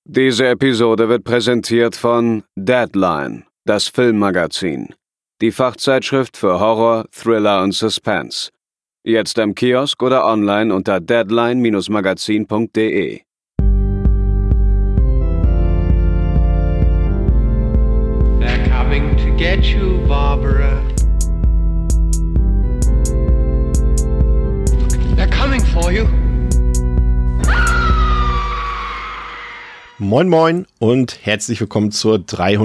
Diese Episode wird präsentiert von Deadline, das Filmmagazin. Die Fachzeitschrift für Horror, Thriller und Suspense. Jetzt im Kiosk oder online unter deadline-magazin.de. They're coming to get you, Barbara. They're coming for you. Moin Moin und herzlich willkommen zur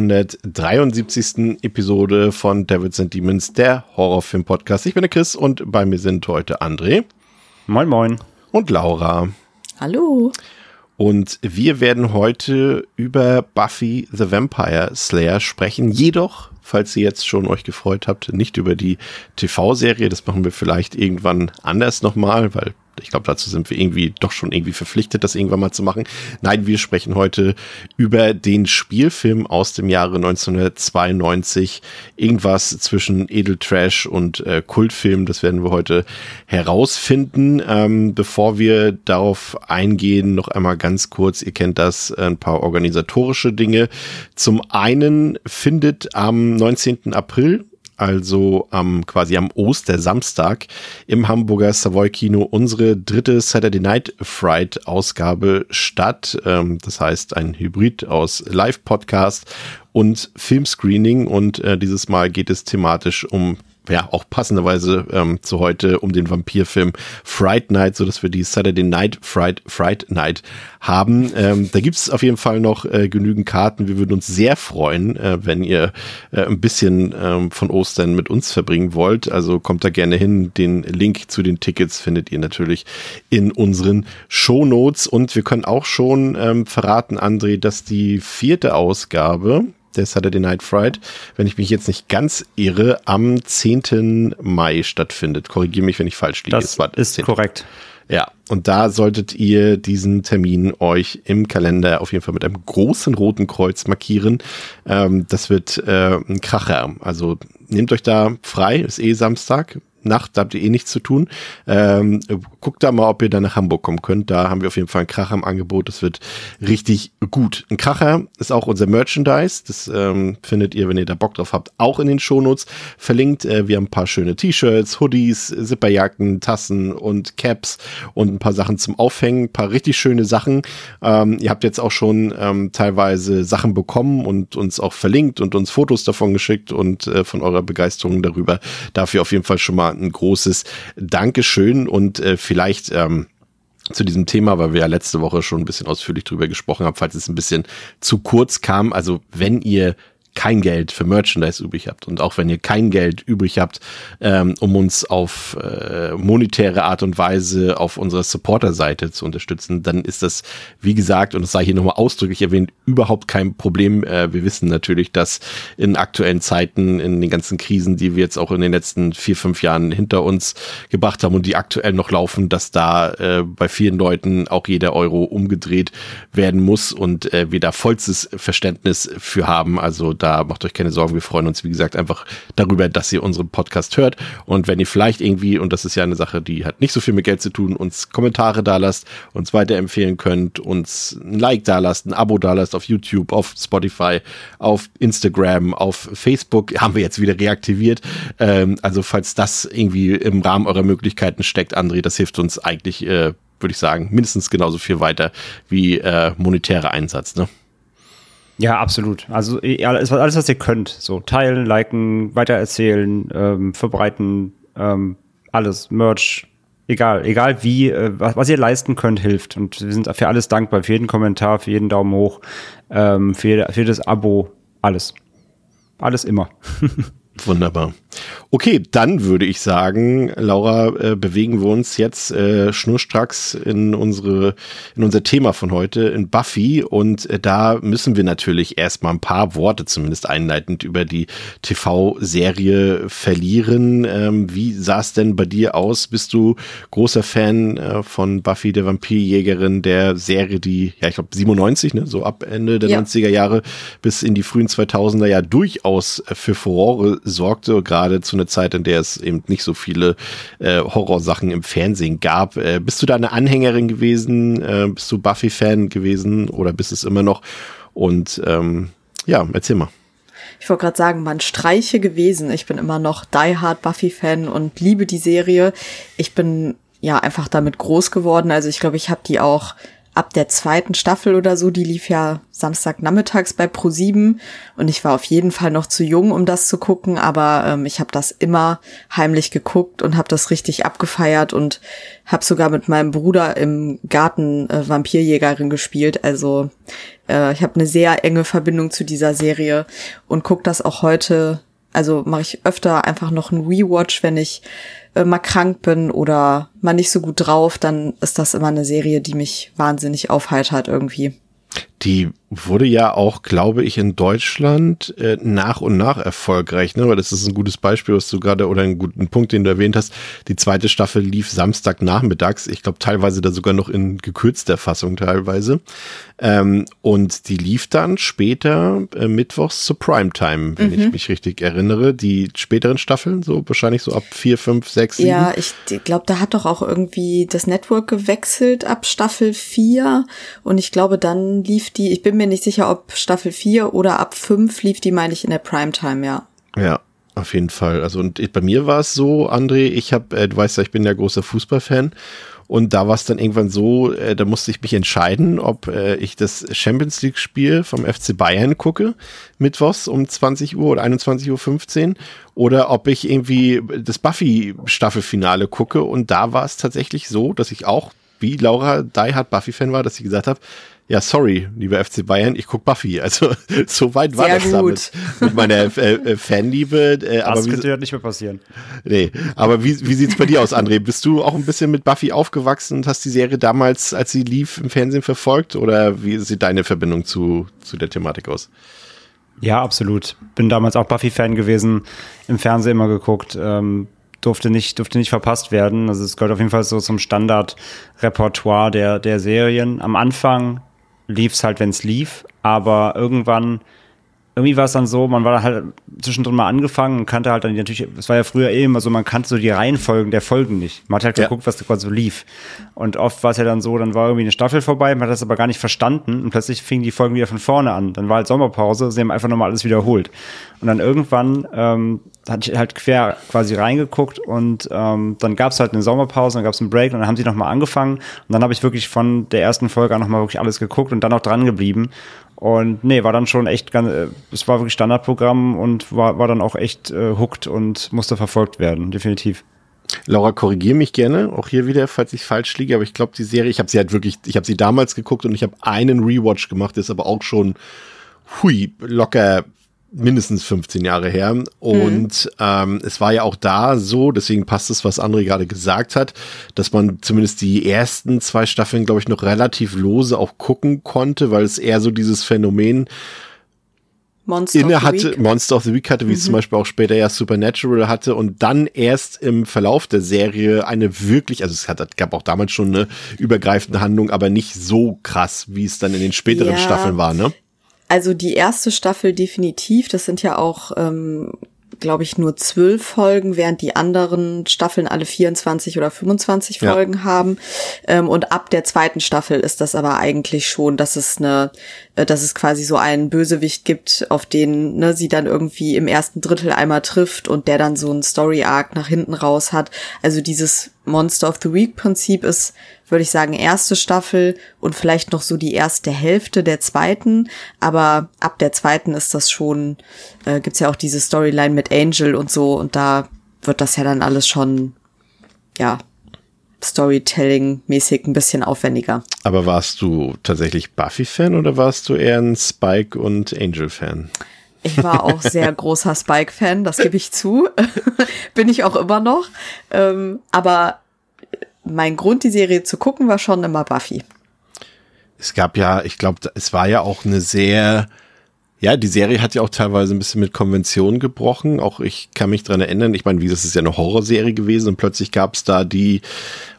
373. Episode von Devils and Demons, der Horrorfilm-Podcast. Ich bin der Chris und bei mir sind heute André. Moin Moin. Und Laura. Hallo. Und wir werden heute über Buffy the Vampire Slayer sprechen. Jedoch, falls ihr jetzt schon euch gefreut habt, nicht über die TV-Serie. Das machen wir vielleicht irgendwann anders nochmal, weil ich glaube, dazu sind wir irgendwie doch schon irgendwie verpflichtet, das irgendwann mal zu machen. Nein, wir sprechen heute über den Spielfilm aus dem Jahre 1992. Irgendwas zwischen Edeltrash und Kultfilm. Das werden wir heute herausfinden. Bevor wir darauf eingehen, noch einmal ganz kurz, ihr kennt das, ein paar organisatorische Dinge. Zum einen findet am 19. April, also quasi am Ostersamstag, im Hamburger Savoy Kino unsere dritte Saturday Night Fright Ausgabe statt. Das heißt ein Hybrid aus Live-Podcast und Filmscreening, und dieses Mal geht es thematisch um, ja, auch passenderweise zu heute, um den Vampirfilm Fright Night, so dass wir die Saturday Night Fright Night haben. Da gibt es auf jeden Fall noch genügend Karten. Wir würden uns sehr freuen, wenn ihr ein bisschen von Ostern mit uns verbringen wollt. Also kommt da gerne hin. Den Link zu den Tickets findet ihr natürlich in unseren Shownotes. Und wir können auch schon verraten, André, dass die 4. Ausgabe der Saturday Night Fright, wenn ich mich jetzt nicht ganz irre, am 10. Mai stattfindet. Korrigiere mich, wenn ich falsch liege. Das ist korrekt. Ja, und da solltet ihr diesen Termin euch im Kalender auf jeden Fall mit einem großen roten Kreuz markieren. Das wird ein Kracher. Also nehmt euch da frei, ist Samstag. Nacht, da habt ihr nichts zu tun. Guckt da mal, ob ihr da nach Hamburg kommen könnt. Da haben wir auf jeden Fall einen Kracher im Angebot. Das wird richtig gut. Ein Kracher ist auch unser Merchandise. Das findet ihr, wenn ihr da Bock drauf habt, auch in den Shownotes verlinkt. Wir haben ein paar schöne T-Shirts, Hoodies, Zipperjacken, Tassen und Caps und ein paar Sachen zum Aufhängen. Ein paar richtig schöne Sachen. Ihr habt jetzt auch schon teilweise Sachen bekommen und uns auch verlinkt und uns Fotos davon geschickt und von eurer Begeisterung darüber. Dafür auf jeden Fall schon mal ein großes Dankeschön. Und vielleicht zu diesem Thema, weil wir ja letzte Woche schon ein bisschen ausführlich drüber gesprochen haben, falls es ein bisschen zu kurz kam. Also wenn ihr kein Geld für Merchandise übrig habt und auch wenn ihr kein Geld übrig habt, um uns auf monetäre Art und Weise auf unserer Supporter-Seite zu unterstützen, dann ist das, wie gesagt, und das sei hier nochmal ausdrücklich erwähnt, überhaupt kein Problem. Wir wissen natürlich, dass in aktuellen Zeiten, in den ganzen Krisen, die wir jetzt auch in den letzten 4-5 Jahren hinter uns gebracht haben und die aktuell noch laufen, dass da bei vielen Leuten auch jeder Euro umgedreht werden muss und wir da vollstes Verständnis für haben. Also da macht euch keine Sorgen, wir freuen uns, wie gesagt, einfach darüber, dass ihr unseren Podcast hört. Und wenn ihr vielleicht irgendwie, und das ist ja eine Sache, die hat nicht so viel mit Geld zu tun, uns Kommentare dalasst, uns weiterempfehlen könnt, uns ein Like dalasst, ein Abo dalasst auf YouTube, auf Spotify, auf Instagram, auf Facebook, haben wir jetzt wieder reaktiviert. Also falls das irgendwie im Rahmen eurer Möglichkeiten steckt, André, das hilft uns eigentlich, würde ich sagen, mindestens genauso viel weiter wie monetärer Einsatz, ne? Ja, absolut. Also alles, was ihr könnt. So teilen, liken, weitererzählen, verbreiten, alles, Merch, egal wie, was ihr leisten könnt, hilft. Und wir sind für alles dankbar, für jeden Kommentar, für jeden Daumen hoch, für das Abo, alles. Alles immer. Wunderbar. Okay, dann würde ich sagen, Laura, bewegen wir uns jetzt schnurstracks in unser Thema von heute, in Buffy. Und da müssen wir natürlich erstmal ein paar Worte zumindest einleitend über die TV-Serie verlieren. Wie sah es denn bei dir aus? Bist du großer Fan von Buffy, der Vampirjägerin, der Serie, die, ja, ich glaube 97, ne, so ab Ende der 90er Jahre bis in die frühen 2000er ja durchaus für Furore sorgte, gerade zu zu einer Zeit, in der es eben nicht so viele Horrorsachen im Fernsehen gab. Bist du da eine Anhängerin gewesen? Bist du Buffy-Fan gewesen oder bist es immer noch? Und erzähl mal. Ich wollte gerade sagen, man streiche gewesen. Ich bin immer noch Die Hard Buffy-Fan und liebe die Serie. Ich bin ja einfach damit groß geworden. Also ich glaube, ich habe die auch ab der 2. Staffel oder so, die lief ja Samstagnachmittags bei Pro7 und ich war auf jeden Fall noch zu jung, um das zu gucken, aber ich habe das immer heimlich geguckt und habe das richtig abgefeiert und habe sogar mit meinem Bruder im Garten Vampirjägerin gespielt. Also ich habe eine sehr enge Verbindung zu dieser Serie und gucke das auch heute. Also mache ich öfter einfach noch einen Rewatch, wenn ich mal krank bin oder mal nicht so gut drauf, dann ist das immer eine Serie, die mich wahnsinnig aufheitert irgendwie. Die wurde ja auch, glaube ich, in Deutschland nach und nach erfolgreich, ne? Weil das ist ein gutes Beispiel, was du gerade, oder einen guten Punkt, den du erwähnt hast. Die 2. Staffel lief Samstagnachmittags. Ich glaube, teilweise da sogar noch in gekürzter Fassung teilweise. Und die lief dann später mittwochs zur Primetime, wenn ich mich richtig erinnere. Die späteren Staffeln, so wahrscheinlich so ab 4, 5, 6, 7. Ja, ich glaube, da hat doch auch irgendwie das Network gewechselt ab Staffel 4 und ich glaube, dann lief die, ich bin mir nicht sicher, ob Staffel 4 oder ab 5 lief die, meine ich, in der Primetime, ja. Ja, auf jeden Fall. Also und bei mir war es so, André, du weißt ja, ich bin ja großer Fußballfan und da war es dann irgendwann so, da musste ich mich entscheiden, ob ich das Champions League Spiel vom FC Bayern gucke, mittwochs um 20 Uhr oder 21:15 Uhr oder ob ich irgendwie das Buffy Staffelfinale gucke und da war es tatsächlich so, dass ich auch, wie Laura, Die Hard Buffy-Fan war, dass ich gesagt habe, ja, sorry, lieber FC Bayern, ich guck Buffy. Also so weit war das damit mit meiner Fanliebe. Das könnte ja nicht mehr passieren. Nee, aber wie sieht's bei dir aus, André? Bist du auch ein bisschen mit Buffy aufgewachsen und hast die Serie damals, als sie lief, im Fernsehen verfolgt? Oder wie sieht deine Verbindung zu der Thematik aus? Ja, absolut. Bin damals auch Buffy-Fan gewesen, im Fernsehen immer geguckt. Durfte nicht verpasst werden. Also es gehört auf jeden Fall so zum Standardrepertoire der Serien. Am Anfang lief es halt, wenn es lief, aber irgendwie war es dann so, man war halt zwischendrin mal angefangen und kannte halt dann natürlich, es war ja früher immer so, man kannte so die Reihenfolgen der Folgen nicht. Man hat halt geguckt, was gerade so lief. Und oft war es ja dann so, dann war irgendwie eine Staffel vorbei, man hat das aber gar nicht verstanden und plötzlich fingen die Folgen wieder von vorne an. Dann war halt Sommerpause, sie haben einfach nochmal alles wiederholt. Und dann irgendwann hatte ich halt quer quasi reingeguckt und dann gab es halt eine Sommerpause, dann gab es einen Break und dann haben sie nochmal angefangen und dann habe ich wirklich von der ersten Folge an nochmal wirklich alles geguckt und dann auch dran geblieben. Und nee, war dann schon echt es war wirklich Standardprogramm und war dann auch echt hooked und musste verfolgt werden, definitiv. Laura, korrigiere mich gerne, auch hier wieder, falls ich falsch liege, aber ich glaube, die Serie, ich habe sie damals geguckt und ich habe einen Rewatch gemacht, ist aber auch schon, locker mindestens 15 Jahre her. Und es war ja auch da so, deswegen passt es, was André gerade gesagt hat, dass man zumindest die ersten 2 Staffeln, glaube ich, noch relativ lose auch gucken konnte, weil es eher so dieses Phänomen Monster of the Week hatte, wie es zum Beispiel auch später ja Supernatural hatte und dann erst im Verlauf der Serie eine wirklich, also gab auch damals schon eine übergreifende Handlung, aber nicht so krass, wie es dann in den späteren Staffeln war, ne? Also die erste Staffel definitiv, das sind ja auch, glaube ich, nur 12 Folgen, während die anderen Staffeln alle 24 oder 25 Folgen haben. Und ab der 2. Staffel ist das aber eigentlich schon, dass es quasi so einen Bösewicht gibt, auf den sie dann irgendwie im ersten Drittel einmal trifft und der dann so einen Story-Arc nach hinten raus hat. Also dieses Monster of the Week-Prinzip ist, würde ich sagen, erste Staffel und vielleicht noch so die erste Hälfte der 2. Aber ab der 2. ist das schon, gibt's ja auch diese Storyline mit Angel und so und da wird das ja dann alles schon, Storytelling-mäßig ein bisschen aufwendiger. Aber warst du tatsächlich Buffy-Fan oder warst du eher ein Spike- und Angel-Fan? Ich war auch sehr großer Spike-Fan, das gebe ich zu. Bin ich auch immer noch. Aber mein Grund, die Serie zu gucken, war schon immer Buffy. Es gab ja, ich glaube, es war ja auch eine sehr, die Serie hat ja auch teilweise ein bisschen mit Konventionen gebrochen. Auch ich kann mich dran erinnern, ich meine, das ist ja eine Horrorserie gewesen und plötzlich gab es da die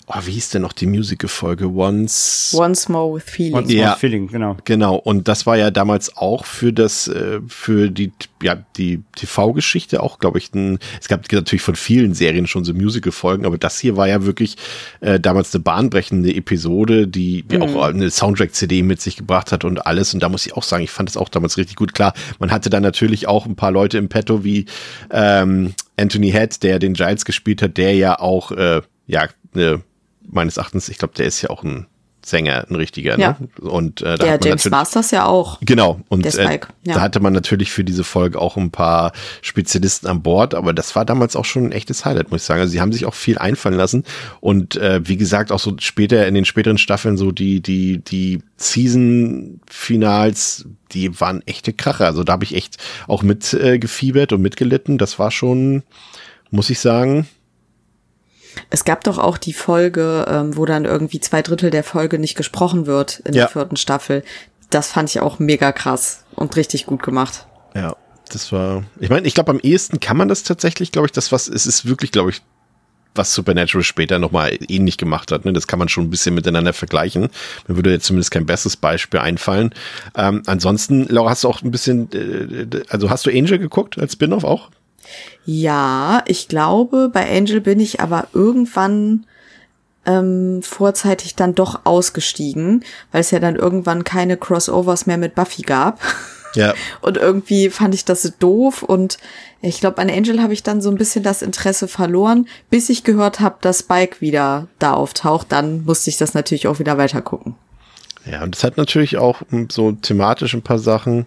wie hieß denn noch die Musical-Folge? Once More with Feeling. Once More with Feeling, genau. Genau, und das war ja damals auch für die TV-Geschichte auch, glaube ich, es gab natürlich von vielen Serien schon so Musical-Folgen, aber das hier war ja wirklich damals eine bahnbrechende Episode, die auch eine Soundtrack-CD mit sich gebracht hat und alles. Und da muss ich auch sagen, ich fand das auch damals richtig gut. Klar, man hatte dann natürlich auch ein paar Leute im Petto wie Anthony Head, der den Giles gespielt hat, der ja auch, meines Erachtens, ich glaube, der ist ja auch ein Sänger, ein richtiger. Ja. Ne? Und da der hat man James Masters ja auch. Genau. Und der Spike. Da hatte man natürlich für diese Folge auch ein paar Spezialisten an Bord, aber das war damals auch schon ein echtes Highlight, muss ich sagen. Also sie haben sich auch viel einfallen lassen und wie gesagt, auch so später in den späteren Staffeln so die Season-Finals, die waren echte Kracher. Also da habe ich echt auch mit gefiebert und mitgelitten. Das war schon, muss ich sagen. Es gab doch auch die Folge, wo dann irgendwie 2/3 der Folge nicht gesprochen wird in der 4. Staffel. Das fand ich auch mega krass und richtig gut gemacht. Ja, das war, ich meine, ich glaube, am ehesten kann man das tatsächlich, glaube ich, es ist wirklich, glaube ich, was Supernatural später nochmal ähnlich gemacht hat. Ne? Das kann man schon ein bisschen miteinander vergleichen. Mir würde jetzt zumindest kein besseres Beispiel einfallen. Ansonsten, Laura, hast du auch ein bisschen, hast du Angel geguckt als Spin-off auch? Ja, ich glaube, bei Angel bin ich aber irgendwann vorzeitig dann doch ausgestiegen, weil es ja dann irgendwann keine Crossovers mehr mit Buffy gab. Ja. Und irgendwie fand ich das doof und ich glaube, an Angel habe ich dann so ein bisschen das Interesse verloren, bis ich gehört habe, dass Spike wieder da auftaucht. Dann musste ich das natürlich auch wieder weiter gucken. Ja, und es hat natürlich auch so thematisch ein paar Sachen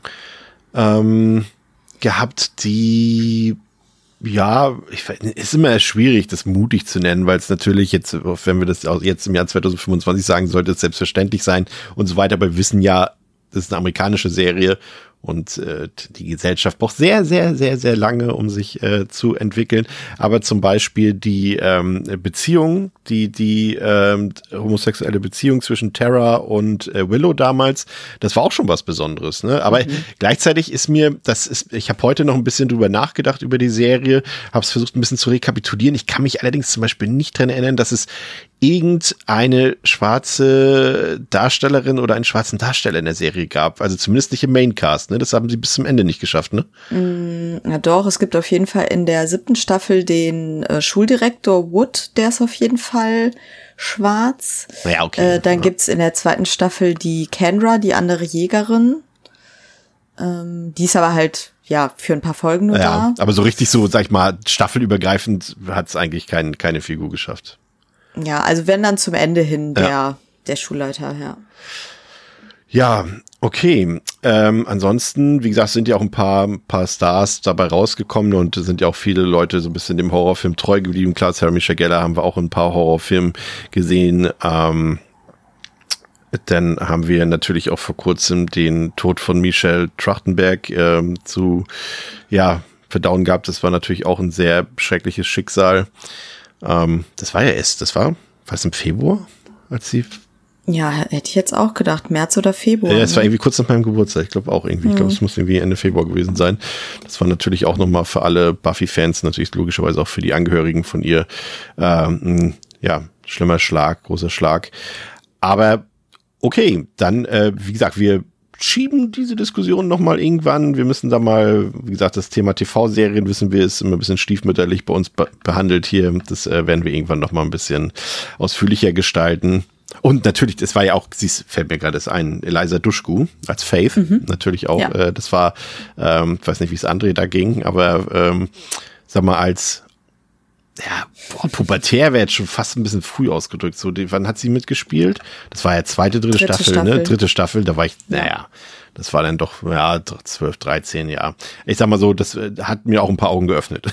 gehabt, die ist immer schwierig, das mutig zu nennen, weil es natürlich jetzt, wenn wir das jetzt im Jahr 2025 sagen, sollte es selbstverständlich sein und so weiter, aber wir wissen ja, das ist eine amerikanische Serie und die Gesellschaft braucht sehr, sehr, sehr, sehr lange, um sich zu entwickeln. Aber zum Beispiel die Beziehung, die homosexuelle Beziehung zwischen Tara und Willow damals, das war auch schon was Besonderes. Ne? Aber gleichzeitig ist mir, ich habe heute noch ein bisschen drüber nachgedacht über die Serie, habe es versucht ein bisschen zu rekapitulieren. Ich kann mich allerdings zum Beispiel nicht dran erinnern, dass es irgendeine schwarze Darstellerin oder einen schwarzen Darsteller in der Serie gab. Also zumindest nicht im Maincast. Ne? Das haben sie bis zum Ende nicht geschafft, ne? Ja doch, es gibt auf jeden Fall in der 7. Staffel den Schuldirektor Wood, der ist auf jeden Fall schwarz. Ja, okay. Dann gibt's in der 2. Staffel die Kendra, die andere Jägerin. Die ist aber halt, für ein paar Folgen nur da. Aber so richtig so, sag ich mal, staffelübergreifend hat's eigentlich keine Figur geschafft. Ja, also wenn dann zum Ende hin der Schulleiter, ja. Ja, okay. Ansonsten, wie gesagt, sind ja auch ein paar Stars dabei rausgekommen und sind ja auch viele Leute so ein bisschen dem Horrorfilm treu geblieben. Klar, Sarah Michelle Gellar haben wir auch in ein paar Horrorfilmen gesehen. Dann haben wir natürlich auch vor kurzem den Tod von Michelle Trachtenberg zu verdauen gehabt. Das war natürlich auch ein sehr schreckliches Schicksal. Das war es im Februar, als sie... Ja, hätte ich jetzt auch gedacht, März oder Februar. Ja, es war irgendwie kurz nach meinem Geburtstag, ich glaube auch irgendwie. Ich glaube, es muss irgendwie Ende Februar gewesen sein. Das war natürlich auch nochmal für alle Buffy-Fans, natürlich logischerweise auch für die Angehörigen von ihr, schlimmer Schlag, großer Schlag. Aber okay, dann, wie gesagt, wir schieben diese Diskussion nochmal irgendwann. Wir müssen da mal, wie gesagt, das Thema TV-Serien, wissen wir, ist immer ein bisschen stiefmütterlich bei uns behandelt hier. Das werden wir irgendwann nochmal ein bisschen ausführlicher gestalten. Und natürlich, das war ja auch, fällt mir gerade ein, Eliza Dushku als Faith, natürlich auch. Ja. Das war, ich weiß nicht, wie es André da ging, aber sag mal, als pubertär wäre jetzt schon fast ein bisschen früh ausgedrückt. So, wann hat sie mitgespielt? Das war ja dritte Staffel, ne? Dritte Staffel, da war ich, das war dann doch, 12, 13, ja. Ich sag mal so, das hat mir auch ein paar Augen geöffnet.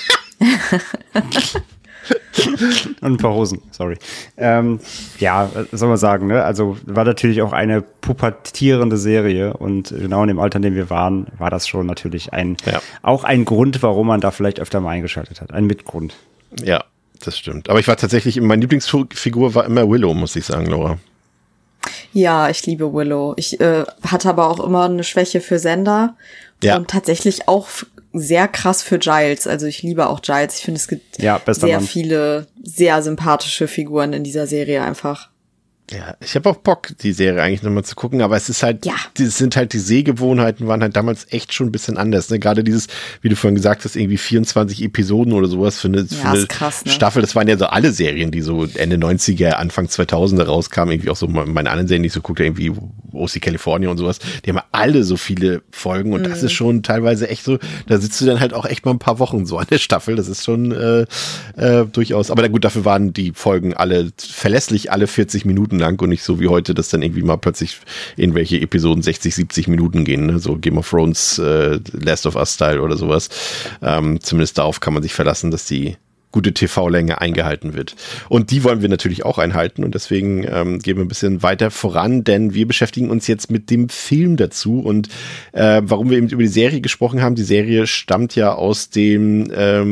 Und ein paar Hosen, sorry. Soll man sagen, ne? Also war natürlich auch eine pubertierende Serie und genau in dem Alter, in dem wir waren, war das schon natürlich auch ein Grund, warum man da vielleicht öfter mal eingeschaltet hat. Ein Mitgrund. Ja, das stimmt. Aber ich war tatsächlich, meine Lieblingsfigur war immer Willow, muss ich sagen, Laura. Ja, ich liebe Willow. Ich hatte aber auch immer eine Schwäche für Xander und tatsächlich auch sehr krass für Giles. Also ich liebe auch Giles. Ich finde, es gibt sehr viele sehr sympathische Figuren in dieser Serie einfach. Ja, ich habe auch Bock, die Serie eigentlich nochmal zu gucken, aber es ist halt, die Sehgewohnheiten waren halt damals echt schon ein bisschen anders, ne? Gerade dieses, wie du vorhin gesagt hast, irgendwie 24 Episoden oder sowas für eine krass, ne? Staffel, das waren ja so alle Serien, die so Ende 90er, Anfang 2000er rauskamen, irgendwie auch so meine anderen Serien, die ich so guckte, irgendwie OC California und sowas, die haben alle so viele Folgen und das ist schon teilweise echt so, da sitzt du dann halt auch echt mal ein paar Wochen so an der Staffel, das ist schon durchaus, aber gut, dafür waren die Folgen alle verlässlich, alle 40 Minuten lang und nicht so wie heute, dass dann irgendwie mal plötzlich irgendwelche Episoden 60, 70 Minuten gehen, ne? So Game of Thrones, Last of Us Style oder sowas. Zumindest darauf kann man sich verlassen, dass die gute TV-Länge eingehalten wird. Und die wollen wir natürlich auch einhalten und deswegen gehen wir ein bisschen weiter voran, denn wir beschäftigen uns jetzt mit dem Film dazu und warum wir eben über die Serie gesprochen haben. Die Serie stammt ja aus dem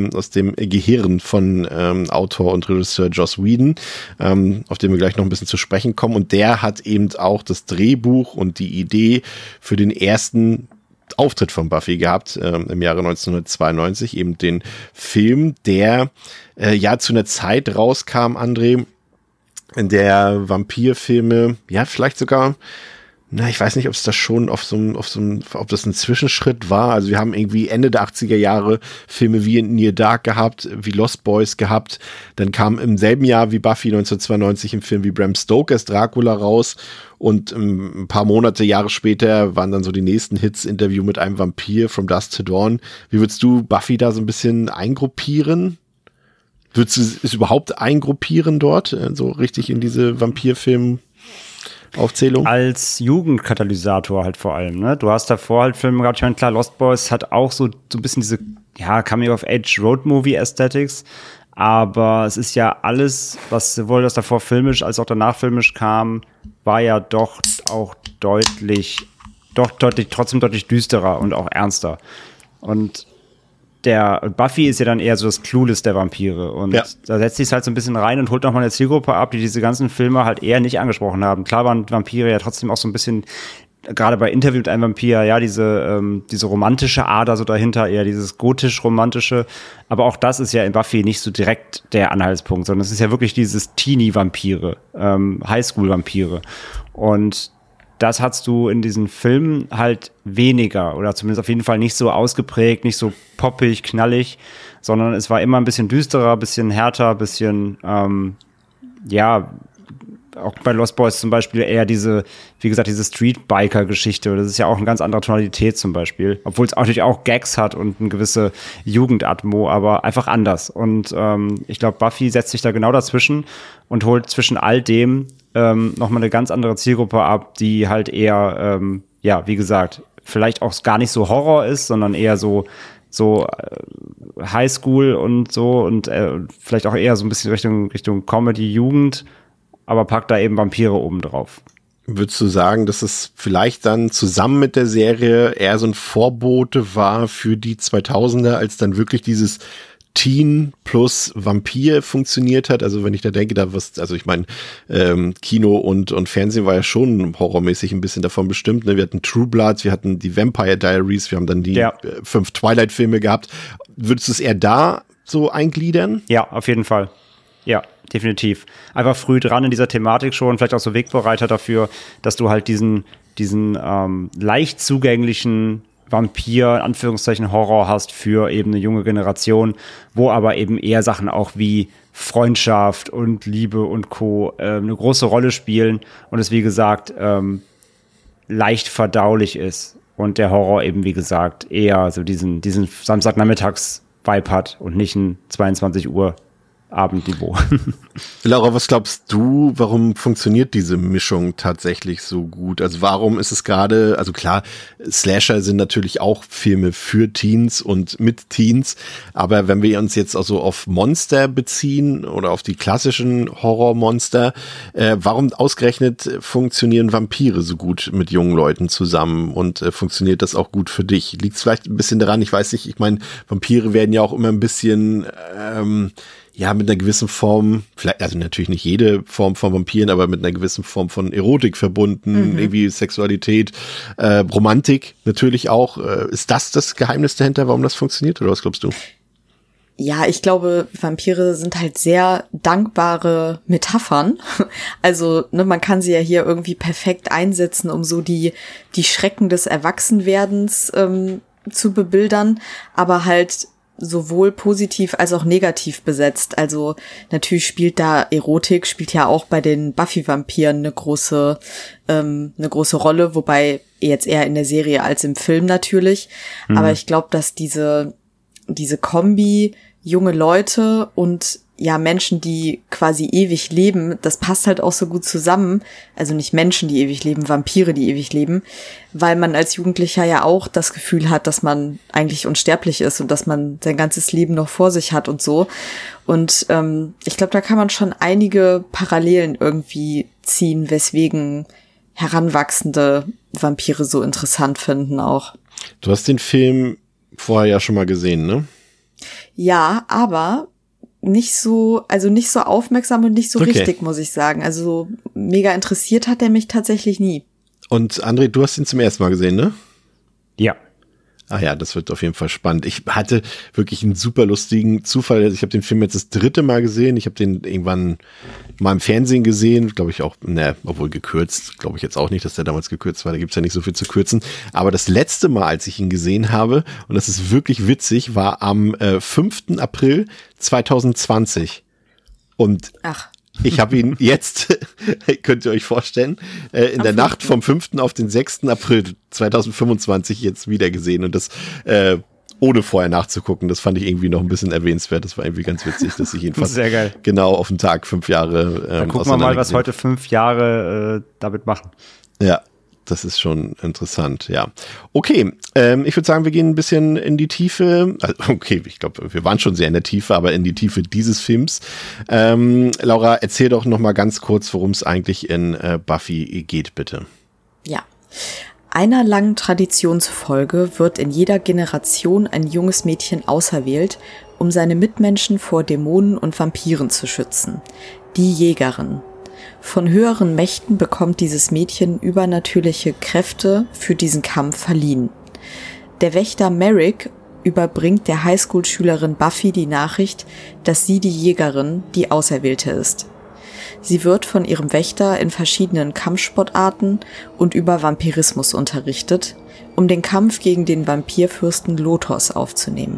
Gehirn von Autor und Regisseur Joss Whedon, auf den wir gleich noch ein bisschen zu sprechen kommen und der hat eben auch das Drehbuch und die Idee für den ersten Auftritt von Buffy gehabt, im Jahre 1992, eben den Film, der zu einer Zeit rauskam, André, in der Vampirfilme, vielleicht sogar, ich weiß nicht, ob es das schon ob das ein Zwischenschritt war. Also wir haben irgendwie Ende der 80er Jahre Filme wie Near Dark gehabt, wie Lost Boys gehabt. Dann kam im selben Jahr wie Buffy 1992 ein Film wie Bram Stokers Dracula raus. Und ein paar Jahre später waren dann so die nächsten Hits, Interview mit einem Vampir, From Dusk to Dawn. Wie würdest du Buffy da so ein bisschen eingruppieren? Würdest du es überhaupt eingruppieren dort, so richtig in diese Vampirfilm-Aufzählung? Als Jugendkatalysator halt vor allem, ne? Du hast davor halt Filme gehabt, ich meine, klar, Lost Boys hat auch so ein bisschen diese, Coming-of-Age-Road-Movie-Aesthetics, aber es ist ja alles, was sowohl das davor filmisch als auch danach filmisch kam, war ja doch trotzdem deutlich düsterer und auch ernster. Und der Buffy ist ja dann eher so das Clueless der Vampire. Und da setzt sich es halt so ein bisschen rein und holt nochmal eine Zielgruppe ab, die diese ganzen Filme halt eher nicht angesprochen haben. Klar waren Vampire ja trotzdem auch so ein bisschen, gerade bei Interview mit einem Vampir, diese romantische Ader so dahinter, eher dieses gotisch-romantische. Aber auch das ist ja in Buffy nicht so direkt der Anhaltspunkt, sondern es ist ja wirklich dieses Teenie-Vampire, Highschool-Vampire. Und das hast du in diesen Filmen halt weniger oder zumindest auf jeden Fall nicht so ausgeprägt, nicht so poppig, knallig, sondern es war immer ein bisschen düsterer, ein bisschen härter, ein bisschen, auch bei Lost Boys zum Beispiel eher diese Street-Biker-Geschichte. Das ist ja auch eine ganz andere Tonalität zum Beispiel. Obwohl es natürlich auch Gags hat und eine gewisse Jugendatmo, aber einfach anders. Und ich glaube, Buffy setzt sich da genau dazwischen und holt zwischen all dem nochmal eine ganz andere Zielgruppe ab, die halt eher, wie gesagt, vielleicht auch gar nicht so Horror ist, sondern eher so Highschool und so und vielleicht auch eher so ein bisschen Richtung Comedy-Jugend, aber packt da eben Vampire oben drauf. Würdest du sagen, dass es vielleicht dann zusammen mit der Serie eher so ein Vorbote war für die 2000er, als dann wirklich dieses Teen plus Vampir funktioniert hat? Also wenn ich da denke, ich meine, Kino und Fernsehen war ja schon horrormäßig ein bisschen davon bestimmt. Ne? Wir hatten True Blood, wir hatten die Vampire Diaries, wir haben dann die 5 Twilight-Filme gehabt. Würdest du es eher da so eingliedern? Ja, auf jeden Fall. Ja, definitiv. Einfach früh dran in dieser Thematik schon, vielleicht auch so Wegbereiter dafür, dass du halt diesen leicht zugänglichen Vampir, in Anführungszeichen Horror hast für eben eine junge Generation, wo aber eben eher Sachen auch wie Freundschaft und Liebe und Co. Eine große Rolle spielen und es, wie gesagt, leicht verdaulich ist und der Horror eben, wie gesagt, eher so diesen Samstagnachmittags-Vibe hat und nicht ein 22 Uhr Abendniveau. Laura, was glaubst du, warum funktioniert diese Mischung tatsächlich so gut? Also warum ist es gerade, also klar, Slasher sind natürlich auch Filme für Teens und mit Teens, aber wenn wir uns jetzt auch so auf Monster beziehen oder auf die klassischen Horrormonster, warum ausgerechnet funktionieren Vampire so gut mit jungen Leuten zusammen und funktioniert das auch gut für dich? Liegt es vielleicht ein bisschen daran, ich weiß nicht, ich meine, Vampire werden ja auch immer ein bisschen ja, mit einer gewissen Form, vielleicht, also natürlich nicht jede Form von Vampiren, aber mit einer gewissen Form von Erotik verbunden, irgendwie Sexualität, Romantik natürlich auch. Ist das Geheimnis dahinter, warum das funktioniert, oder was glaubst du? Ja, ich glaube, Vampire sind halt sehr dankbare Metaphern. Also, ne, man kann sie ja hier irgendwie perfekt einsetzen, um so die Schrecken des Erwachsenwerdens zu bebildern, aber halt sowohl positiv als auch negativ besetzt. Also natürlich spielt da Erotik, spielt ja auch bei den Buffy-Vampiren eine große Rolle, wobei jetzt eher in der Serie als im Film natürlich. Aber ich glaube, dass diese Kombi junge Leute und ja Menschen, die quasi ewig leben, das passt halt auch so gut zusammen. Also nicht Menschen, die ewig leben, Vampire, die ewig leben, weil man als Jugendlicher ja auch das Gefühl hat, dass man eigentlich unsterblich ist und dass man sein ganzes Leben noch vor sich hat und so. Und ich glaube, da kann man schon einige Parallelen irgendwie ziehen, weswegen Heranwachsende Vampire so interessant finden auch. Du hast den Film vorher ja schon mal gesehen, ne? Ja, aber nicht so aufmerksam und nicht so richtig, muss ich sagen. Also mega interessiert hat er mich tatsächlich nie. Und André, du hast ihn zum ersten Mal gesehen, ne? Ja. Ah ja, das wird auf jeden Fall spannend. Ich hatte wirklich einen super lustigen Zufall. Ich habe den Film jetzt das 3. Mal gesehen. Ich habe den irgendwann mal im Fernsehen gesehen, glaube ich auch, obwohl gekürzt, glaube ich jetzt auch nicht, dass der damals gekürzt war. Da gibt's ja nicht so viel zu kürzen. Aber das letzte Mal, als ich ihn gesehen habe, und das ist wirklich witzig, war am 5. April 2020. Und ich habe ihn jetzt, könnt ihr euch vorstellen, in der Nacht vom 5. auf den 6. April 2025 jetzt wieder gesehen. Und das ohne vorher nachzugucken. Das fand ich irgendwie noch ein bisschen erwähnenswert. Das war irgendwie ganz witzig, dass ich ihn fast sehr geil. Genau auf den Tag 5 Jahre Dann gucken wir mal, was heute 5 Jahre damit machen. Ja. Das ist schon interessant, ja. Okay, ich würde sagen, wir gehen ein bisschen in die Tiefe. Also, okay, ich glaube, wir waren schon sehr in der Tiefe, aber in die Tiefe dieses Films. Laura, erzähl doch noch mal ganz kurz, worum es eigentlich in Buffy geht, bitte. Ja. Einer langen Tradition zufolge wird in jeder Generation ein junges Mädchen auserwählt, um seine Mitmenschen vor Dämonen und Vampiren zu schützen. Die Jägerin. Von höheren Mächten bekommt dieses Mädchen übernatürliche Kräfte für diesen Kampf verliehen. Der Wächter Merrick überbringt der Highschool-Schülerin Buffy die Nachricht, dass sie die Jägerin, die Auserwählte ist. Sie wird von ihrem Wächter in verschiedenen Kampfsportarten und über Vampirismus unterrichtet, um den Kampf gegen den Vampirfürsten Lothos aufzunehmen.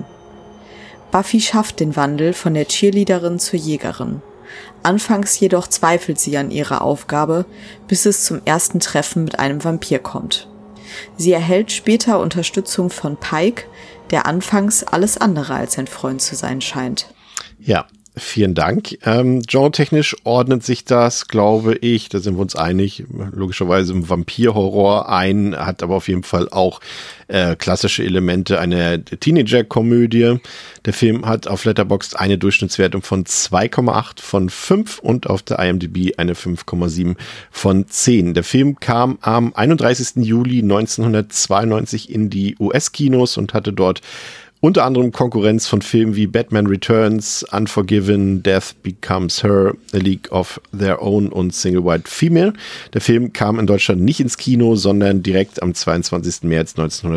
Buffy schafft den Wandel von der Cheerleaderin zur Jägerin. Anfangs jedoch zweifelt sie an ihrer Aufgabe, bis es zum ersten Treffen mit einem Vampir kommt. Sie erhält später Unterstützung von Pike, der anfangs alles andere als ein Freund zu sein scheint. Ja, vielen Dank. Genre-technisch ordnet sich das, glaube ich, da sind wir uns einig, logischerweise im Vampir-Horror ein, hat aber auf jeden Fall auch klassische Elemente einer Teenager-Komödie. Der Film hat auf Letterboxd eine Durchschnittswertung von 2,8 von 5 und auf der IMDb eine 5,7 von 10. Der Film kam am 31. Juli 1992 in die US-Kinos und hatte dort unter anderem Konkurrenz von Filmen wie Batman Returns, Unforgiven, Death Becomes Her, A League of Their Own und Single White Female. Der Film kam in Deutschland nicht ins Kino, sondern direkt am 22. März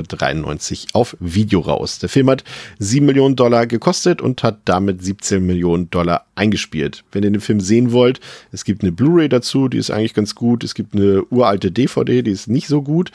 1993 auf Video raus. Der Film hat $7 Millionen gekostet und hat damit $17 Millionen eingespielt. Wenn ihr den Film sehen wollt, es gibt eine Blu-ray dazu, die ist eigentlich ganz gut. Es gibt eine uralte DVD, die ist nicht so gut.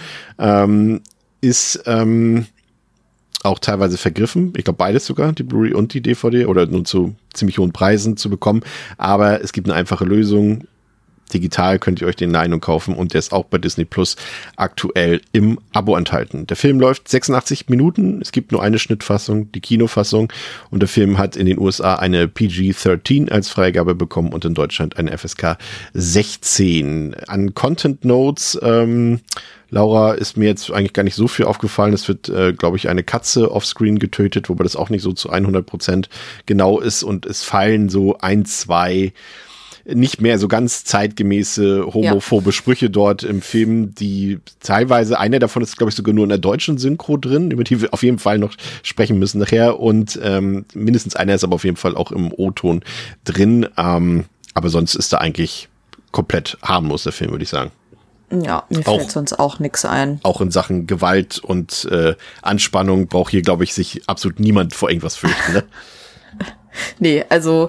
Auch teilweise vergriffen. Ich glaube beides sogar, die Blu-ray und die DVD, oder nur zu ziemlich hohen Preisen zu bekommen. Aber es gibt eine einfache Lösung. Digital könnt ihr euch den leihen und kaufen und der ist auch bei Disney Plus aktuell im Abo enthalten. Der Film läuft 86 Minuten. Es gibt nur eine Schnittfassung, die Kinofassung. Und der Film hat in den USA eine PG-13 als Freigabe bekommen und in Deutschland eine FSK 16. An Content Notes, Laura, ist mir jetzt eigentlich gar nicht so viel aufgefallen. Es wird, glaube ich, eine Katze offscreen getötet, wobei das auch nicht so zu 100% genau ist. Und es fallen so 1, 2 nicht mehr so ganz zeitgemäße homophobe Sprüche dort im Film, die teilweise, einer davon ist, glaube ich, sogar nur in der deutschen Synchro drin, über die wir auf jeden Fall noch sprechen müssen nachher, und mindestens einer ist aber auf jeden Fall auch im O-Ton drin, aber sonst ist da eigentlich komplett harmlos, der Film, würde ich sagen. Ja, mir fällt sonst auch nichts ein. Auch in Sachen Gewalt und Anspannung braucht hier, glaube ich, sich absolut niemand vor irgendwas fürchten, ne? Nee, also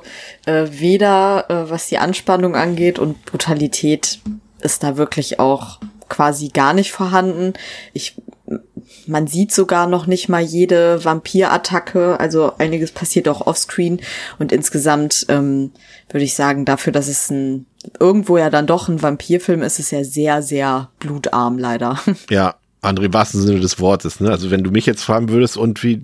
weder was die Anspannung angeht und Brutalität ist da wirklich auch quasi gar nicht vorhanden. Man sieht sogar noch nicht mal jede Vampirattacke, also einiges passiert auch offscreen und insgesamt würde ich sagen, dafür, dass es irgendwo ja dann doch ein Vampirfilm ist, ist es ja sehr, sehr blutarm leider. Ja, André, im wahrsten Sinne des Wortes, ne? Also wenn du mich jetzt fragen würdest und wie,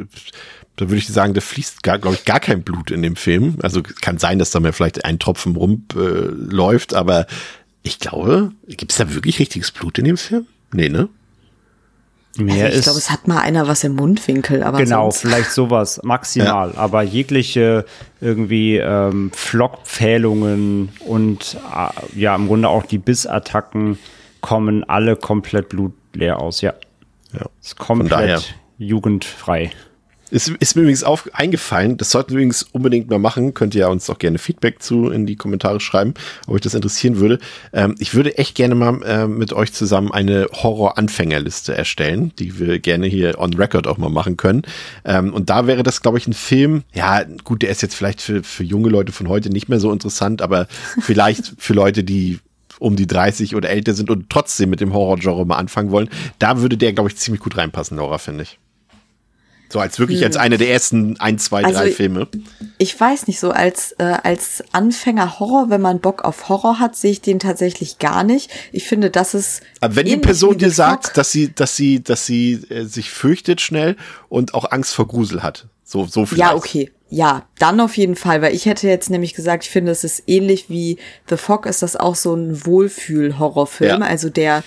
da würde ich sagen, da fließt glaube ich, gar kein Blut in dem Film. Also kann sein, dass da mal vielleicht ein Tropfen läuft, aber ich glaube, gibt es da wirklich richtiges Blut in dem Film? Nee, ne? Also ich glaube, es hat mal einer was im Mundwinkel, aber genau, sonst vielleicht sowas, maximal. Ja. Aber jegliche irgendwie Flockpfählungen und im Grunde auch die Bissattacken kommen alle komplett blutleer aus, ja. Ist komplett jugendfrei. Ist mir übrigens eingefallen, das sollten wir übrigens unbedingt mal machen, könnt ihr uns auch gerne Feedback in die Kommentare schreiben, ob euch das interessieren würde. Ich würde echt gerne mal mit euch zusammen eine Horror-Anfängerliste erstellen, die wir gerne hier on record auch mal machen können. Und da wäre das, glaube ich, ein Film, ja gut, der ist jetzt vielleicht für junge Leute von heute nicht mehr so interessant, aber vielleicht für Leute, die um die 30 oder älter sind und trotzdem mit dem Horror-Genre mal anfangen wollen, da würde der, glaube ich, ziemlich gut reinpassen, Laura, finde ich. So als einer der ersten 1, 2, 3 Filme. Ich weiß nicht, so als Anfänger Horror, wenn man Bock auf Horror hat, sehe ich den tatsächlich gar nicht. Ich finde, das ist. Aber wenn die Person dir sagt, dass sie sich fürchtet schnell und auch Angst vor Grusel hat. So vielleicht. Ja, okay. Ja, dann auf jeden Fall, weil ich hätte jetzt nämlich gesagt, ich finde, es ist ähnlich wie The Fog, ist das auch so ein Wohlfühl-Horrorfilm. Ja. Also der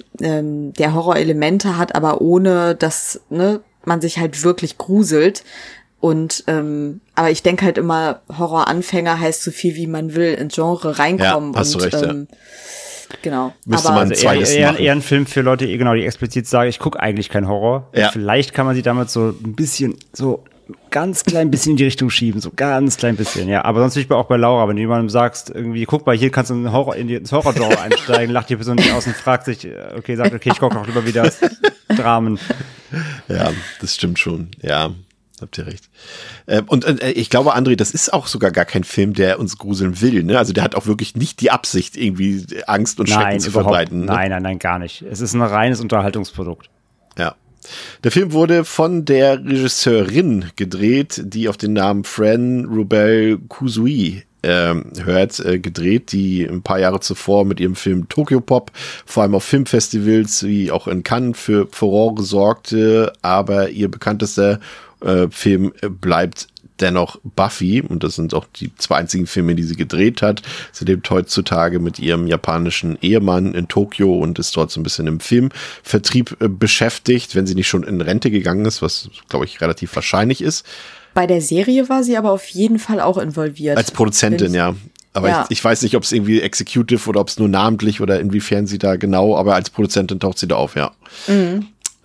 Horrorelemente hat, aber ohne dass, ne, man sich halt wirklich gruselt. Und aber ich denke halt immer, Horroranfänger heißt so viel, wie man will, ins Genre reinkommen. Ja, hast du recht, ja. Genau. Müsste man eher ein Film für Leute, genau, die explizit sagen, ich gucke eigentlich keinen Horror. Ja. Vielleicht kann man sie damit so ein bisschen, so ganz klein bisschen in die Richtung schieben, so ganz klein bisschen, ja. Aber sonst bin ich auch bei Laura, wenn du jemandem sagst, irgendwie, guck mal, hier kannst du ins Horror-Genre einsteigen, lacht die Person nicht aus und fragt sich, sagt, ich gucke auch lieber wieder Dramen. Ja, das stimmt schon, ja. Habt ihr recht. Und ich glaube, André, das ist auch sogar gar kein Film, der uns gruseln will, ne? Also der hat auch wirklich nicht die Absicht, irgendwie Angst und Schrecken zu verbreiten. Ne? Nein, gar nicht. Es ist ein reines Unterhaltungsprodukt. Ja. Der Film wurde von der Regisseurin gedreht, die auf den Namen Fran Rubel Kusui gedreht, die ein paar Jahre zuvor mit ihrem Film Tokyo Pop vor allem auf Filmfestivals wie auch in Cannes für Furore sorgte, aber ihr bekanntester Film bleibt dennoch Buffy, und das sind auch die 2 einzigen Filme, die sie gedreht hat. Sie lebt heutzutage mit ihrem japanischen Ehemann in Tokio und ist dort so ein bisschen im Filmvertrieb beschäftigt, wenn sie nicht schon in Rente gegangen ist, was, glaube ich, relativ wahrscheinlich ist. Bei der Serie war sie aber auf jeden Fall auch involviert. Als Produzentin, ja. Aber ja. Ich weiß nicht, ob es irgendwie Executive oder ob es nur namentlich oder inwiefern sie da genau, aber als Produzentin taucht sie da auf, ja. Mhm.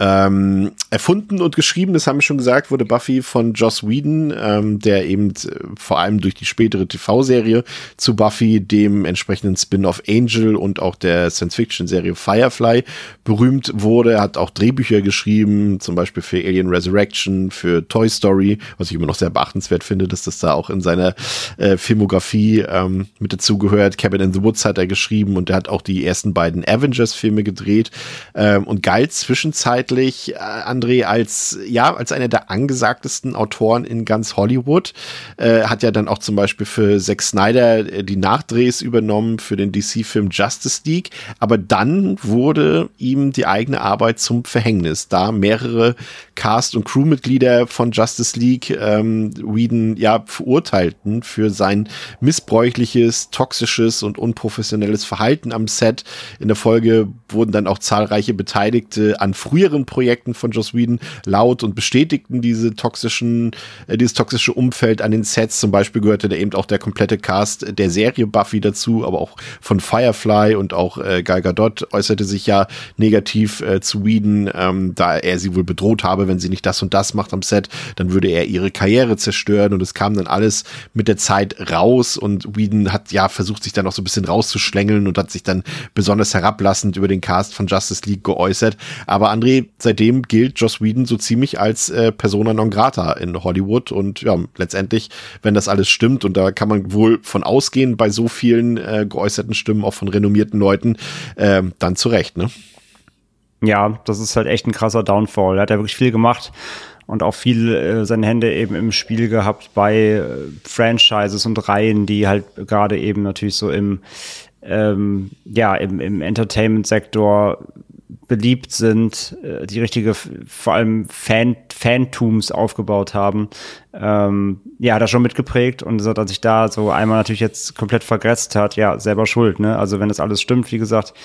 Erfunden und geschrieben, das haben wir schon gesagt, wurde Buffy von Joss Whedon, der eben vor allem durch die spätere TV-Serie zu Buffy, dem entsprechenden Spin-off Angel und auch der Science-Fiction-Serie Firefly berühmt wurde. Er hat auch Drehbücher geschrieben, zum Beispiel für Alien Resurrection, für Toy Story, was ich immer noch sehr beachtenswert finde, dass das da auch in seiner Filmografie mit dazugehört. Cabin in the Woods hat er geschrieben und er hat auch die ersten beiden Avengers-Filme gedreht und galt zwischenzeitlich, André, als einer der angesagtesten Autoren in ganz Hollywood. Hat ja dann auch zum Beispiel für Zack Snyder die Nachdrehs übernommen für den DC-Film Justice League. Aber dann wurde ihm die eigene Arbeit zum Verhängnis, da mehrere Cast- und Crewmitglieder von Justice League Whedon verurteilten für sein missbräuchliches, toxisches und unprofessionelles Verhalten am Set. In der Folge wurden dann auch zahlreiche Beteiligte an früheren anderen Projekten von Joss Whedon laut und bestätigten dieses toxische Umfeld an den Sets. Zum Beispiel gehörte da eben auch der komplette Cast der Serie Buffy dazu, aber auch von Firefly, und auch Gal Gadot äußerte sich ja negativ zu Whedon, da er sie wohl bedroht habe, wenn sie nicht das und das macht am Set, dann würde er ihre Karriere zerstören, und es kam dann alles mit der Zeit raus, und Whedon hat ja versucht, sich dann noch so ein bisschen rauszuschlängeln und hat sich dann besonders herablassend über den Cast von Justice League geäußert. Aber André, seitdem gilt Joss Whedon so ziemlich als Persona non grata in Hollywood, und ja, letztendlich, wenn das alles stimmt, und da kann man wohl von ausgehen bei so vielen geäußerten Stimmen, auch von renommierten Leuten, dann zu Recht, ne? Ja, das ist halt echt ein krasser Downfall. Er hat ja wirklich viel gemacht und auch viel seine Hände eben im Spiel gehabt bei Franchises und Reihen, die halt gerade eben natürlich so im Entertainment-Sektor beliebt sind, die richtige, vor allem Fantums aufgebaut haben. Hat er schon mitgeprägt, und dass sich da so einmal natürlich jetzt komplett vergrätzt hat, ja, selber schuld, ne? Also wenn das alles stimmt, wie gesagt,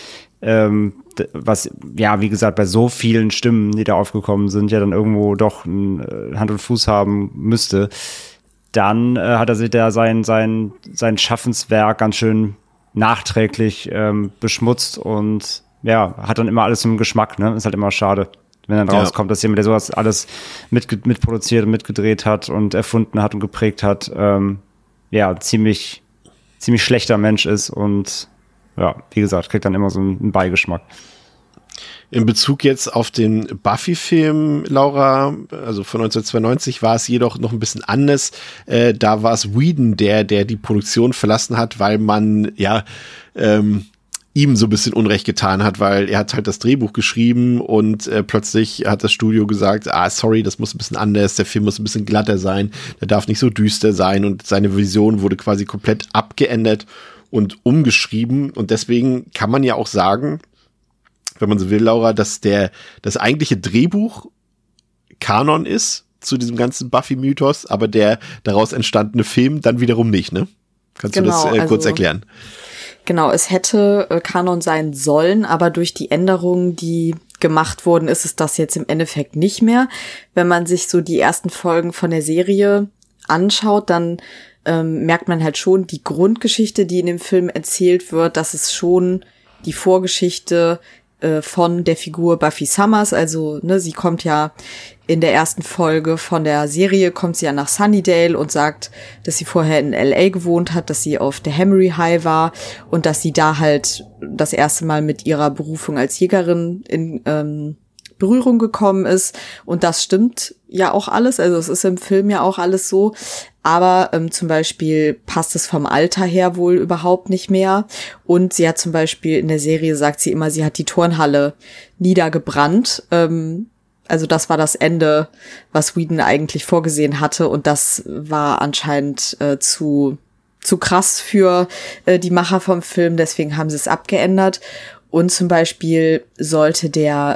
was, ja, wie gesagt, bei so vielen Stimmen, die da aufgekommen sind, ja dann irgendwo doch Hand und Fuß haben müsste, dann hat er sich da sein Schaffenswerk ganz schön nachträglich beschmutzt, und ja, hat dann immer alles im Geschmack, ne? Ist halt immer schade, wenn dann rauskommt, dass jemand, der sowas alles mitproduziert und mitgedreht hat und erfunden hat und geprägt hat, ziemlich schlechter Mensch ist, und ja, wie gesagt, kriegt dann immer so einen Beigeschmack. In Bezug jetzt auf den Buffy-Film, Laura, also von 1992, war es jedoch noch ein bisschen anders. Da war es Whedon, der die Produktion verlassen hat, weil man ihm so ein bisschen Unrecht getan hat, weil er hat halt das Drehbuch geschrieben, und plötzlich hat das Studio gesagt, sorry, das muss ein bisschen anders, der Film muss ein bisschen glatter sein, der darf nicht so düster sein, und seine Vision wurde quasi komplett abgeändert und umgeschrieben, und deswegen kann man ja auch sagen, wenn man so will, Laura, dass das eigentliche Drehbuch Kanon ist zu diesem ganzen Buffy-Mythos, aber der daraus entstandene Film dann wiederum nicht, ne? Kannst du das kurz erklären? Genau, es hätte Kanon sein sollen, aber durch die Änderungen, die gemacht wurden, ist es das jetzt im Endeffekt nicht mehr. Wenn man sich so die ersten Folgen von der Serie anschaut, dann merkt man halt schon die Grundgeschichte, die in dem Film erzählt wird, dass es schon die Vorgeschichte von der Figur Buffy Summers, also ne, sie kommt ja in der ersten Folge von der Serie, kommt sie ja nach Sunnydale und sagt, dass sie vorher in LA gewohnt hat, dass sie auf der Hammery High war und dass sie da halt das erste Mal mit ihrer Berufung als Jägerin in Berührung gekommen ist, und das stimmt ja auch alles, also es ist im Film ja auch alles so, aber zum Beispiel passt es vom Alter her wohl überhaupt nicht mehr, und sie hat zum Beispiel in der Serie, sagt sie immer, sie hat die Turnhalle niedergebrannt, also das war das Ende, was Whedon eigentlich vorgesehen hatte, und das war anscheinend zu krass für die Macher vom Film, deswegen haben sie es abgeändert. Und zum Beispiel sollte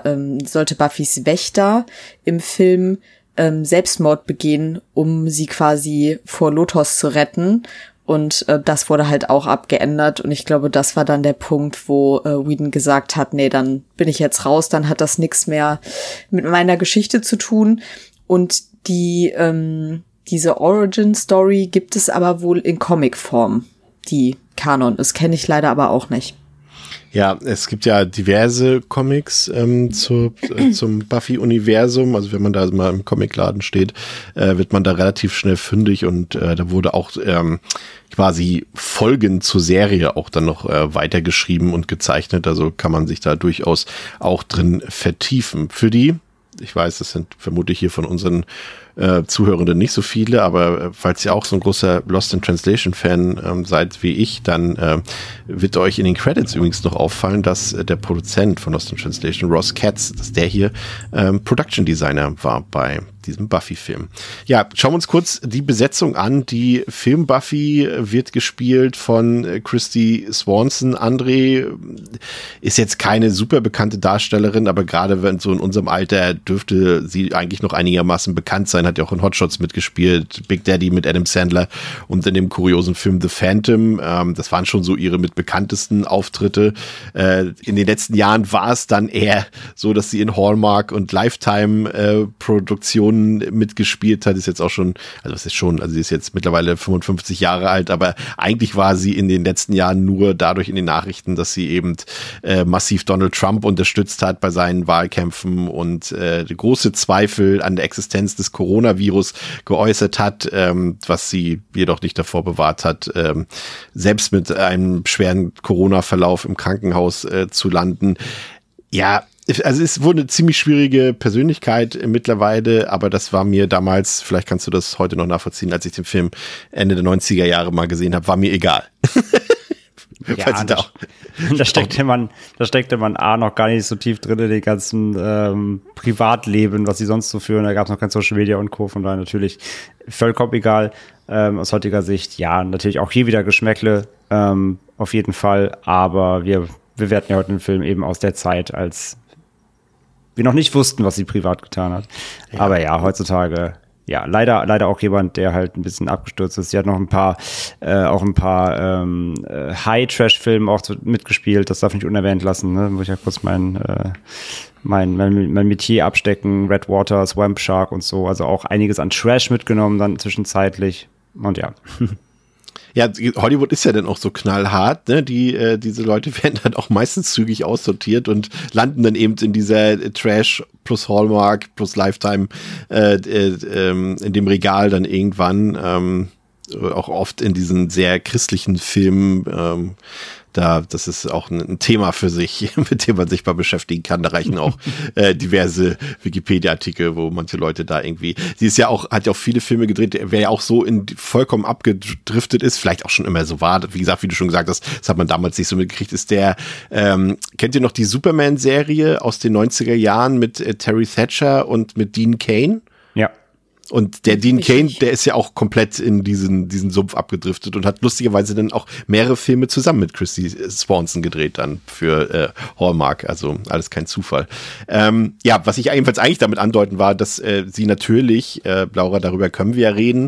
Buffys Wächter im Film Selbstmord begehen, um sie quasi vor Lothos zu retten. Und das wurde halt auch abgeändert. Und ich glaube, das war dann der Punkt, wo Whedon gesagt hat, nee, dann bin ich jetzt raus, dann hat das nichts mehr mit meiner Geschichte zu tun. Und diese Origin-Story gibt es aber wohl in Comicform, die Kanon ist. Kenne ich leider aber auch nicht. Ja, es gibt ja diverse Comics zum Buffy-Universum. Also wenn man da mal im Comicladen steht, wird man da relativ schnell fündig, und da wurde auch quasi Folgen zur Serie auch dann noch weitergeschrieben und gezeichnet. Also kann man sich da durchaus auch drin vertiefen. Für die, ich weiß, das sind vermutlich hier von unseren Zuhörenden nicht so viele, aber falls ihr auch so ein großer Lost in Translation Fan seid wie ich, dann wird euch in den Credits übrigens noch auffallen, dass der Produzent von Lost in Translation, Ross Katz, dass der hier Production Designer war bei diesem Buffy-Film. Ja, schauen wir uns kurz die Besetzung an. Die Film Buffy wird gespielt von Christy Swanson. André ist jetzt keine super bekannte Darstellerin, aber gerade wenn so in unserem Alter dürfte sie eigentlich noch einigermaßen bekannt sein, hat ja auch in Hot Shots mitgespielt, Big Daddy mit Adam Sandler und in dem kuriosen Film The Phantom. Das waren schon so ihre mit bekanntesten Auftritte. In den letzten Jahren war es dann eher so, dass sie in Hallmark und Lifetime Produktionen mitgespielt hat. Ist jetzt auch schon, also sie ist jetzt mittlerweile 55 Jahre alt, aber eigentlich war sie in den letzten Jahren nur dadurch in den Nachrichten, dass sie eben massiv Donald Trump unterstützt hat bei seinen Wahlkämpfen und große Zweifel an der Existenz des Coronavirus geäußert hat, was sie jedoch nicht davor bewahrt hat, selbst mit einem schweren Corona-Verlauf im Krankenhaus zu landen. Ja, also es wurde eine ziemlich schwierige Persönlichkeit mittlerweile, aber das war mir damals, vielleicht kannst du das heute noch nachvollziehen, als ich den Film Ende der 90er Jahre mal gesehen habe, war mir egal. Ja, da steckte man A noch gar nicht so tief drin in den ganzen Privatleben, was sie sonst so führen. Da gab es noch kein Social Media und Co. Von daher natürlich vollkommen egal aus heutiger Sicht. Ja, natürlich auch hier wieder Geschmäckle auf jeden Fall. Aber wir bewerten ja heute den Film eben aus der Zeit, als wir noch nicht wussten, was sie privat getan hat. Ja. Aber ja, heutzutage ja, leider auch jemand, der halt ein bisschen abgestürzt ist. Sie hat noch ein paar High-Trash-Filme auch mitgespielt. Das darf ich nicht unerwähnt lassen. Ne? Muss ich ja kurz mein Metier abstecken. Red Water, Swamp Shark und so. Also auch einiges an Trash mitgenommen dann zwischenzeitlich. Und ja. Ja, Hollywood ist ja dann auch so knallhart, ne? Diese Leute werden dann auch meistens zügig aussortiert und landen dann eben in dieser Trash plus Hallmark plus Lifetime in dem Regal dann irgendwann, auch oft in diesen sehr christlichen Filmen, das ist auch ein Thema für sich, mit dem man sich mal beschäftigen kann. Da reichen auch diverse Wikipedia-Artikel, wo manche Leute da irgendwie, hat ja auch viele Filme gedreht, wer ja auch so vollkommen abgedriftet ist, vielleicht auch schon immer so war, wie gesagt, wie du schon gesagt hast, das hat man damals nicht so mitgekriegt, ist der, kennt ihr noch die Superman-Serie aus den 90er Jahren mit Terry Thatcher und mit Dean Cain? Ja. Und der Dean Cain, der ist ja auch komplett in diesen Sumpf abgedriftet und hat lustigerweise dann auch mehrere Filme zusammen mit Christy Swanson gedreht dann für Hallmark, also alles kein Zufall. Ja, was ich jedenfalls eigentlich damit andeuten war, dass sie natürlich, Laura, darüber können wir ja reden,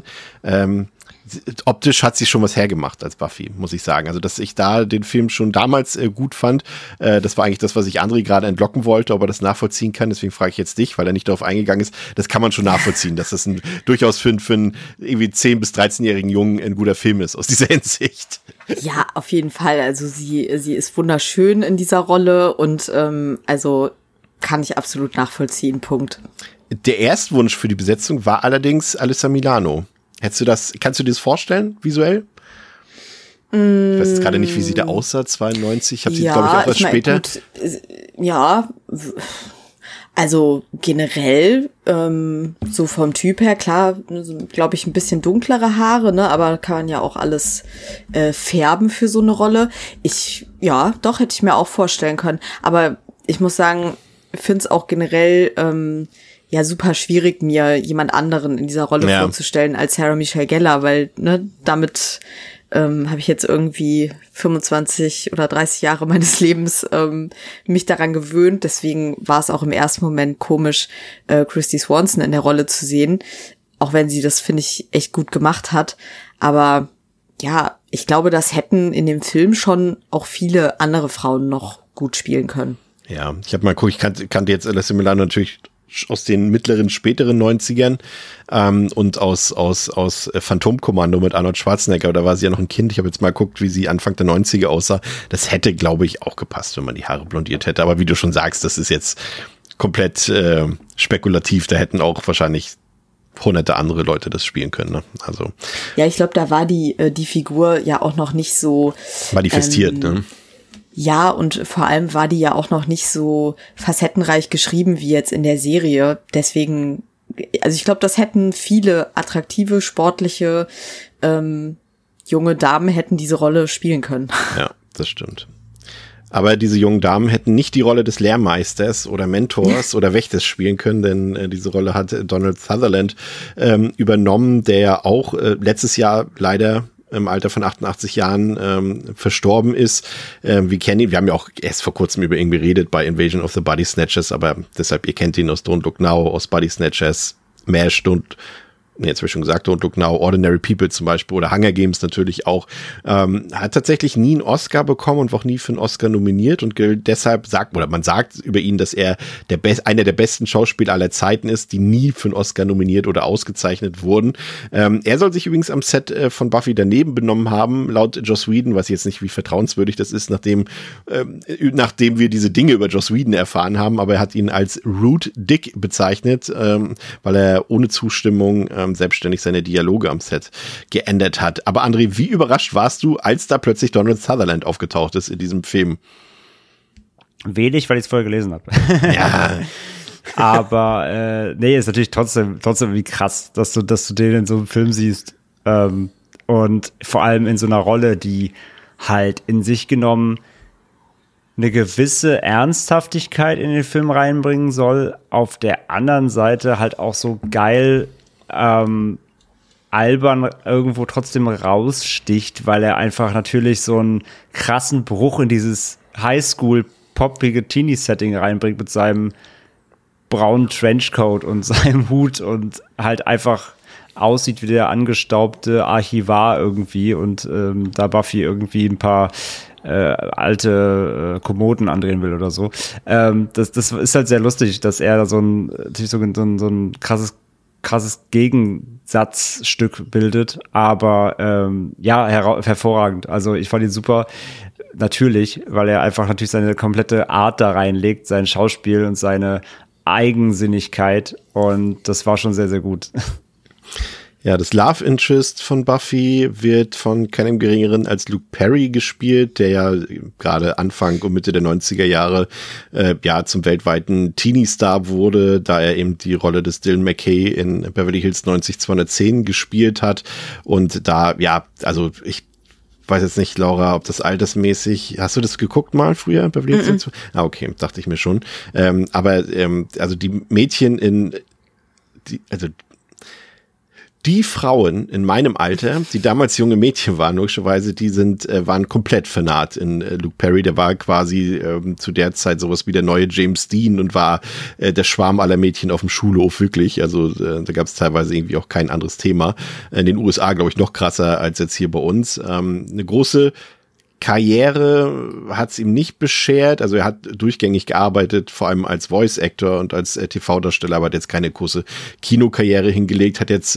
optisch hat sie schon was hergemacht als Buffy, muss ich sagen. Also, dass ich da den Film schon damals gut fand, das war eigentlich das, was ich André gerade entlocken wollte, ob er das nachvollziehen kann. Deswegen frage ich jetzt dich, weil er nicht darauf eingegangen ist. Das kann man schon nachvollziehen, dass das durchaus für einen irgendwie 10- bis 13-jährigen Jungen ein guter Film ist, aus dieser Hinsicht. Ja, auf jeden Fall. Also, sie ist wunderschön in dieser Rolle und also kann ich absolut nachvollziehen. Punkt. Der Erstwunsch für die Besetzung war allerdings Alyssa Milano. Kannst du dir das vorstellen, visuell? Ich weiß jetzt gerade nicht, wie sie da aussah, 92. Ich habe sie, glaube ich, auch erst später. Gut, ja, also generell, so vom Typ her, klar, glaube ich, ein bisschen dunklere Haare, ne, aber kann man ja auch alles färben für so eine Rolle. Doch, hätte ich mir auch vorstellen können. Aber ich muss sagen, ich finde es auch generell super schwierig, mir jemand anderen in dieser Rolle vorzustellen als Sarah Michelle Gellar, weil damit habe ich jetzt irgendwie 25 oder 30 Jahre meines Lebens mich daran gewöhnt. Deswegen war es auch im ersten Moment komisch, Christy Swanson in der Rolle zu sehen, auch wenn sie das, finde ich, echt gut gemacht hat. Aber ja, ich glaube, das hätten in dem Film schon auch viele andere Frauen noch gut spielen können. Ja, ich habe mal geguckt, ich kannte jetzt Alyssa Milano natürlich aus den mittleren, späteren 90ern und aus Phantomkommando mit Arnold Schwarzenegger, da war sie ja noch ein Kind. Ich habe jetzt mal geguckt, wie sie Anfang der 90er aussah. Das hätte, glaube ich, auch gepasst, wenn man die Haare blondiert hätte. Aber wie du schon sagst, das ist jetzt komplett spekulativ. Da hätten auch wahrscheinlich hunderte andere Leute das spielen können. Ne? Also ja, ich glaube, da war die Figur ja auch noch nicht so manifestiert, ne? Ja, und vor allem war die ja auch noch nicht so facettenreich geschrieben wie jetzt in der Serie. Deswegen, also ich glaube, das hätten viele attraktive, sportliche junge Damen hätten diese Rolle spielen können. Ja, das stimmt. Aber diese jungen Damen hätten nicht die Rolle des Lehrmeisters oder Mentors oder Wächters spielen können, denn diese Rolle hat Donald Sutherland übernommen, der ja auch letztes Jahr leider im Alter von 88 Jahren verstorben ist. Wir kennen ihn, wir haben ja auch erst vor kurzem über ihn geredet bei Invasion of the Body Snatchers, aber deshalb, ihr kennt ihn aus Don't Look Now, aus Body Snatchers, MASH, jetzt habe ich schon gesagt, Don't Look Now, Ordinary People zum Beispiel oder Hunger Games natürlich auch, hat tatsächlich nie einen Oscar bekommen und war auch nie für einen Oscar nominiert und gilt deshalb, man sagt über ihn, dass er einer der besten Schauspieler aller Zeiten ist, die nie für einen Oscar nominiert oder ausgezeichnet wurden. Er soll sich übrigens am Set von Buffy daneben benommen haben, laut Joss Whedon, weiß ich jetzt nicht, wie vertrauenswürdig das ist, nachdem wir diese Dinge über Joss Whedon erfahren haben, aber er hat ihn als Rude Dick bezeichnet, weil er ohne Zustimmung selbstständig seine Dialoge am Set geändert hat. Aber André, wie überrascht warst du, als da plötzlich Donald Sutherland aufgetaucht ist in diesem Film? Wenig, weil ich es vorher gelesen habe. Ja. Aber nee, ist natürlich trotzdem wie krass, dass du den in so einem Film siehst. Und vor allem in so einer Rolle, die halt in sich genommen eine gewisse Ernsthaftigkeit in den Film reinbringen soll, auf der anderen Seite halt auch so geil albern irgendwo trotzdem raussticht, weil er einfach natürlich so einen krassen Bruch in dieses Highschool-poppige Teenie-Setting reinbringt mit seinem braunen Trenchcoat und seinem Hut und halt einfach aussieht wie der angestaubte Archivar irgendwie und da Buffy irgendwie ein paar alte Kommoden andrehen will oder so. Das ist halt sehr lustig, dass er da so ein krasses Gegensatzstück bildet, aber hervorragend. Also ich fand ihn super, natürlich, weil er einfach natürlich seine komplette Art da reinlegt, sein Schauspiel und seine Eigensinnigkeit und das war schon sehr, sehr gut. Ja, das Love Interest von Buffy wird von keinem Geringeren als Luke Perry gespielt, der ja gerade Anfang und Mitte der 90er Jahre zum weltweiten Teenie-Star wurde, da er eben die Rolle des Dylan McKay in Beverly Hills 90210 gespielt hat. Und da, also ich weiß jetzt nicht, Laura, ob das altersmäßig, hast du das geguckt mal früher, Beverly Hills? Okay, dachte ich mir schon. Aber die Mädchen die Frauen in meinem Alter, die damals junge Mädchen waren, logischerweise, waren komplett fanat in Luke Perry. Der war quasi zu der Zeit sowas wie der neue James Dean und war der Schwarm aller Mädchen auf dem Schulhof, wirklich. Also da gab es teilweise irgendwie auch kein anderes Thema. In den USA, glaube ich, noch krasser als jetzt hier bei uns. Eine große Karriere hat es ihm nicht beschert, also er hat durchgängig gearbeitet, vor allem als Voice Actor und als TV-Darsteller, aber hat jetzt keine große Kinokarriere hingelegt, hat jetzt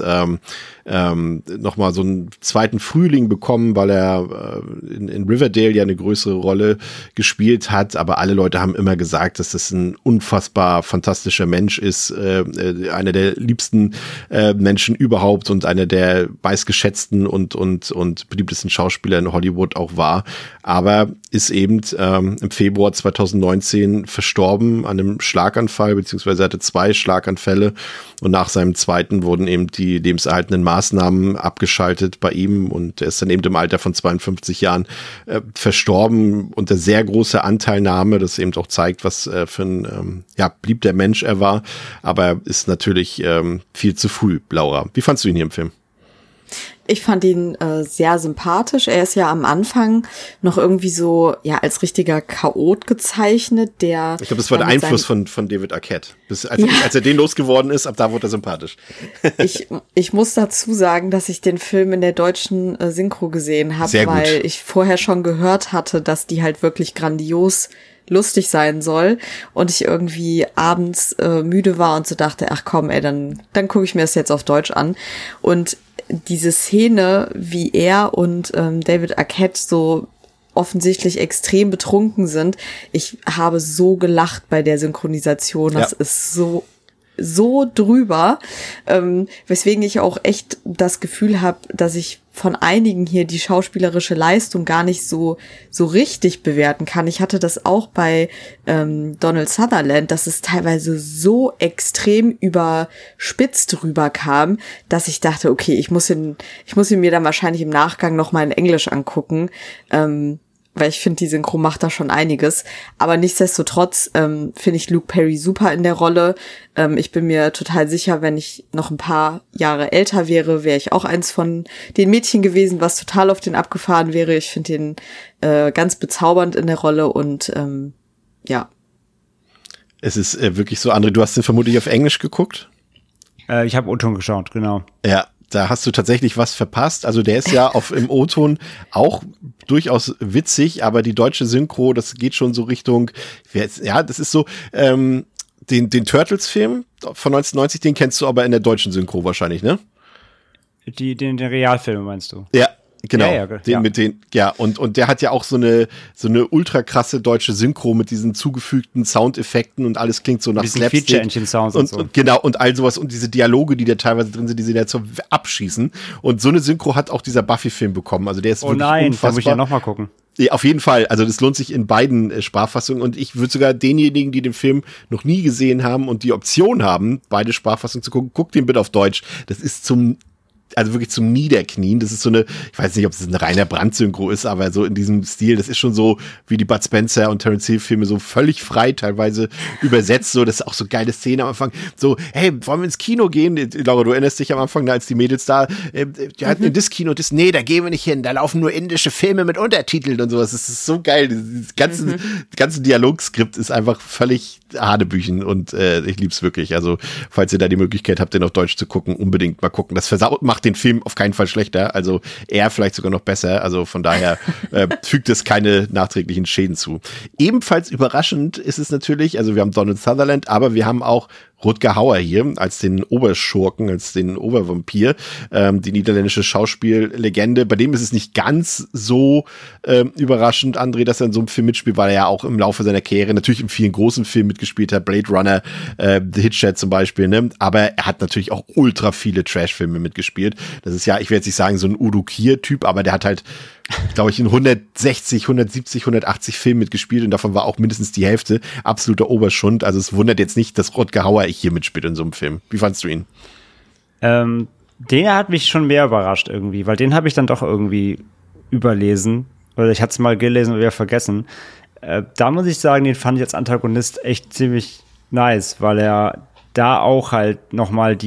nochmal so einen zweiten Frühling bekommen, weil er in Riverdale ja eine größere Rolle gespielt hat, aber alle Leute haben immer gesagt, dass das ein unfassbar fantastischer Mensch ist, einer der liebsten Menschen überhaupt und einer der meistgeschätzten und beliebtesten Schauspieler in Hollywood auch war, aber ist eben im Februar 2019 verstorben an einem Schlaganfall, beziehungsweise hatte 2 Schlaganfälle und nach seinem zweiten wurden eben die lebenserhaltenden Maßnahmen abgeschaltet bei ihm und er ist dann eben im Alter von 52 Jahren verstorben unter sehr großer Anteilnahme, das eben auch zeigt, was für ein beliebter Mensch er war, aber ist natürlich viel zu früh, Laura. Wie fandst du ihn hier im Film? Ich fand ihn sehr sympathisch. Er ist ja am Anfang noch irgendwie so als richtiger Chaot gezeichnet, der. Ich glaube, das war der Einfluss von David Arquette. Als er den losgeworden ist, ab da wurde er sympathisch. Ich muss dazu sagen, dass ich den Film in der deutschen Synchro gesehen habe, weil ich vorher schon gehört hatte, dass die halt wirklich grandios lustig sein soll und ich irgendwie abends müde war und so dachte, ach komm, dann gucke ich mir das jetzt auf Deutsch an. Und diese Szene, wie er und David Arquette so offensichtlich extrem betrunken sind, ich habe so gelacht bei der Synchronisation. Das ist so drüber, weswegen ich auch echt das Gefühl habe, dass ich von einigen hier die schauspielerische Leistung gar nicht so richtig bewerten kann. Ich hatte das auch bei Donald Sutherland, dass es teilweise so extrem überspitzt rüberkam, dass ich dachte, okay, ich muss ihn mir dann wahrscheinlich im Nachgang noch mal in Englisch angucken, weil ich finde, die Synchro macht da schon einiges. Aber nichtsdestotrotz finde ich Luke Perry super in der Rolle. Ich bin mir total sicher, wenn ich noch ein paar Jahre älter wäre, wäre ich auch eins von den Mädchen gewesen, was total auf den abgefahren wäre. Ich finde den ganz bezaubernd in der Rolle und ja. Es ist wirklich so, André, du hast den vermutlich auf Englisch geguckt? Ich habe O-Ton geschaut, genau. Ja, da hast du tatsächlich was verpasst. Also der ist ja im O-Ton auch durchaus witzig, aber die deutsche Synchro, das geht schon so Richtung, ja, das ist so, den Turtles-Film von 1990, den kennst du aber in der deutschen Synchro wahrscheinlich, ne? Den Realfilm meinst du? Ja. Genau, ja. Und der hat ja auch so eine ultra krasse deutsche Synchro mit diesen zugefügten Soundeffekten und alles klingt so nach Slapstick. Feature Engine Sounds und so. Und genau, und all sowas und diese Dialoge, die da teilweise drin sind, die sie da zum Abschießen. Und so eine Synchro hat auch dieser Buffy-Film bekommen. Also der ist wirklich unfassbar. Da muss ich ja nochmal gucken. Ja, auf jeden Fall. Also das lohnt sich in beiden Sprachfassungen und ich würde sogar denjenigen, die den Film noch nie gesehen haben und die Option haben, beide Sprachfassungen zu gucken, guckt den bitte auf Deutsch. Das ist also wirklich zum Niederknien. Das ist so eine, ich weiß nicht, ob es eine reiner Brandsynchro ist, aber so in diesem Stil, das ist schon so wie die Bud Spencer und Terence Hill Filme, so völlig frei teilweise übersetzt, so, das ist auch so geile Szene am Anfang, so, hey, wollen wir ins Kino gehen? Laura, du erinnerst dich am Anfang, als die Mädels da, die hatten in das Kino, nee, da gehen wir nicht hin, da laufen nur indische Filme mit Untertiteln und sowas, das ist so geil, das ganze Dialogskript ist einfach völlig Hanebüchen und ich lieb's wirklich, also, falls ihr da die Möglichkeit habt, den auf Deutsch zu gucken, unbedingt mal gucken, das macht den Film auf keinen Fall schlechter, also eher vielleicht sogar noch besser, also von daher fügt es keine nachträglichen Schäden zu. Ebenfalls überraschend ist es natürlich, also wir haben Donald Sutherland, aber wir haben auch Rutger Hauer hier als den Oberschurken, als den Obervampir, die niederländische Schauspiellegende. Bei dem ist es nicht ganz so überraschend, André, dass er in so einem Film mitspielt, weil er ja auch im Laufe seiner Karriere natürlich in vielen großen Filmen mitgespielt hat, Blade Runner, The Hitcher zum Beispiel, ne? Aber er hat natürlich auch ultra viele Trash-Filme mitgespielt. Das ist ja, ich will jetzt nicht sagen so ein Udo Kier-Typ, aber der hat halt, glaube ich, in 160, 170, 180 Filmen mitgespielt und davon war auch mindestens die Hälfte absoluter Oberschund. Also es wundert jetzt nicht, dass Rutger Hauer hier mitspielt in so einem Film. Wie fandst du ihn? Der hat mich schon mehr überrascht irgendwie, weil den habe ich dann doch irgendwie überlesen. Oder ich hatte es mal gelesen und wieder vergessen. Da muss ich sagen, den fand ich als Antagonist echt ziemlich nice, weil er da auch halt nochmal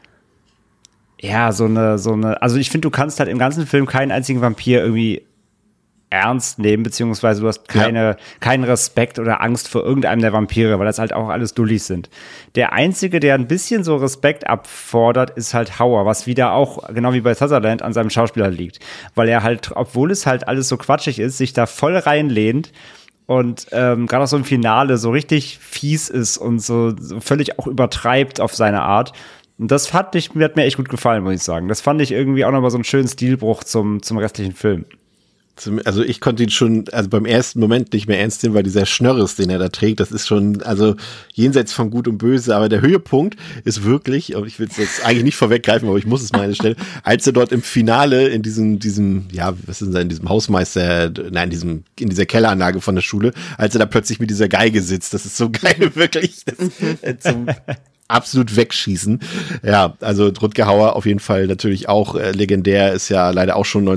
so eine, also ich finde, du kannst halt im ganzen Film keinen einzigen Vampir irgendwie ernst nehmen, beziehungsweise du hast keinen Respekt oder Angst vor irgendeinem der Vampire, weil das halt auch alles Dullis sind. Der Einzige, der ein bisschen so Respekt abfordert, ist halt Hauer, was wieder auch, genau wie bei Sutherland, an seinem Schauspieler liegt. Weil er halt, obwohl es halt alles so quatschig ist, sich da voll reinlehnt und gerade auch so im Finale so richtig fies ist und so völlig auch übertreibt auf seine Art. Und das hat mir echt gut gefallen, muss ich sagen. Das fand ich irgendwie auch nochmal so einen schönen Stilbruch zum restlichen Film. Also ich konnte ihn schon, also beim ersten Moment nicht mehr ernst nehmen, weil dieser Schnörres, den er da trägt, das ist schon, also jenseits von Gut und Böse, aber der Höhepunkt ist wirklich, und ich will es jetzt eigentlich nicht vorweggreifen, aber ich muss es mal an der Stelle, als er dort im Finale in diesem, ja, was ist denn, in diesem Hausmeister, nein, in dieser Kelleranlage von der Schule, als er da plötzlich mit dieser Geige sitzt, das ist so geil, wirklich, das, zum absolut wegschießen. Ja, also Rutger Hauer auf jeden Fall natürlich auch legendär, ist ja leider auch schon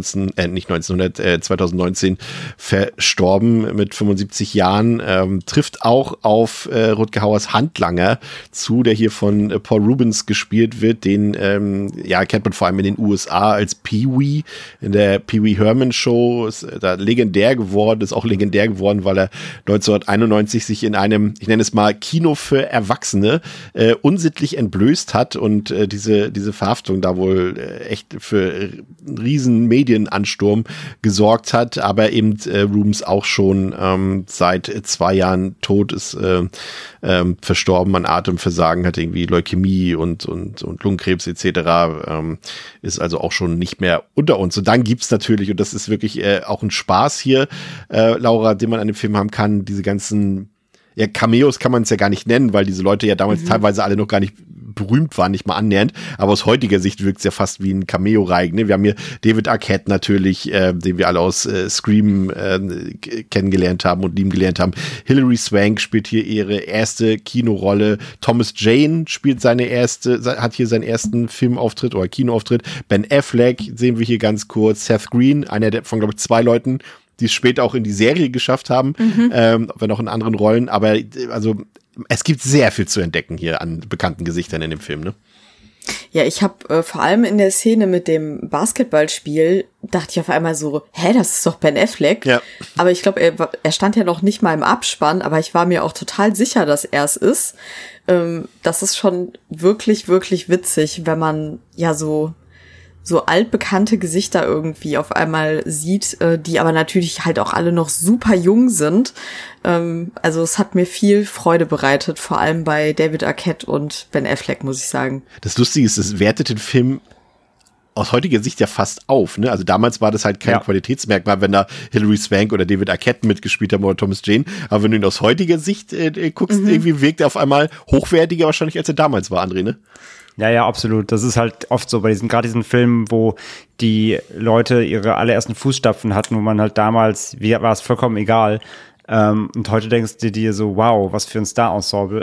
2019 verstorben mit 75 Jahren, trifft auch auf Rutger Hauers Handlanger zu, der hier von Paul Rubens gespielt wird, den kennt man vor allem in den USA als Pee-wee, in der Pee-wee Herman Show, ist da legendär geworden, ist auch legendär geworden, weil er 1991 sich in einem, ich nenne es mal Kino für Erwachsene, unsittlich entblößt hat und diese Verhaftung da wohl echt für einen riesen Medienansturm gesorgt hat, aber eben Rubens auch schon seit 2 Jahren tot ist, verstorben an Atemversagen, hat irgendwie Leukämie und Lungenkrebs etc., ist also auch schon nicht mehr unter uns. Und dann gibt's natürlich, und das ist wirklich auch ein Spaß hier, Laura, den man an dem Film haben kann, diese ganzen Cameos kann man es ja gar nicht nennen, weil diese Leute ja damals teilweise alle noch gar nicht berühmt waren, nicht mal annähernd. Aber aus heutiger Sicht wirkt es ja fast wie ein Cameo-Reigen. Ne? Wir haben hier David Arquette natürlich, den wir alle aus Scream kennengelernt haben und lieben gelernt haben. Hilary Swank spielt hier ihre erste Kinorolle. Thomas Jane hat hier seinen ersten Filmauftritt oder Kinoauftritt. Ben Affleck sehen wir hier ganz kurz. Seth Green, einer von, glaube ich, 2 Leuten, die es später auch in die Serie geschafft haben, wenn auch in anderen Rollen. Aber also es gibt sehr viel zu entdecken hier an bekannten Gesichtern in dem Film, ne? Ja, ich habe vor allem in der Szene mit dem Basketballspiel dachte ich auf einmal so, das ist doch Ben Affleck. Ja. Aber ich glaube, er stand ja noch nicht mal im Abspann, aber ich war mir auch total sicher, dass er es ist. Das ist schon wirklich, wirklich witzig, wenn man ja so altbekannte Gesichter irgendwie auf einmal sieht, die aber natürlich halt auch alle noch super jung sind. Also es hat mir viel Freude bereitet, vor allem bei David Arquette und Ben Affleck, muss ich sagen. Das Lustige ist, es wertet den Film aus heutiger Sicht ja fast auf, ne? Also damals war das halt kein Qualitätsmerkmal, wenn da Hilary Swank oder David Arquette mitgespielt haben oder Thomas Jane. Aber wenn du ihn aus heutiger Sicht guckst, irgendwie wirkt er auf einmal hochwertiger wahrscheinlich, als er damals war, André, ne? Ja, absolut. Das ist halt oft so bei gerade diesen Filmen, wo die Leute ihre allerersten Fußstapfen hatten, wo man halt damals, war es vollkommen egal. Und heute denkst du dir so, wow, was für ein Star-Ensemble.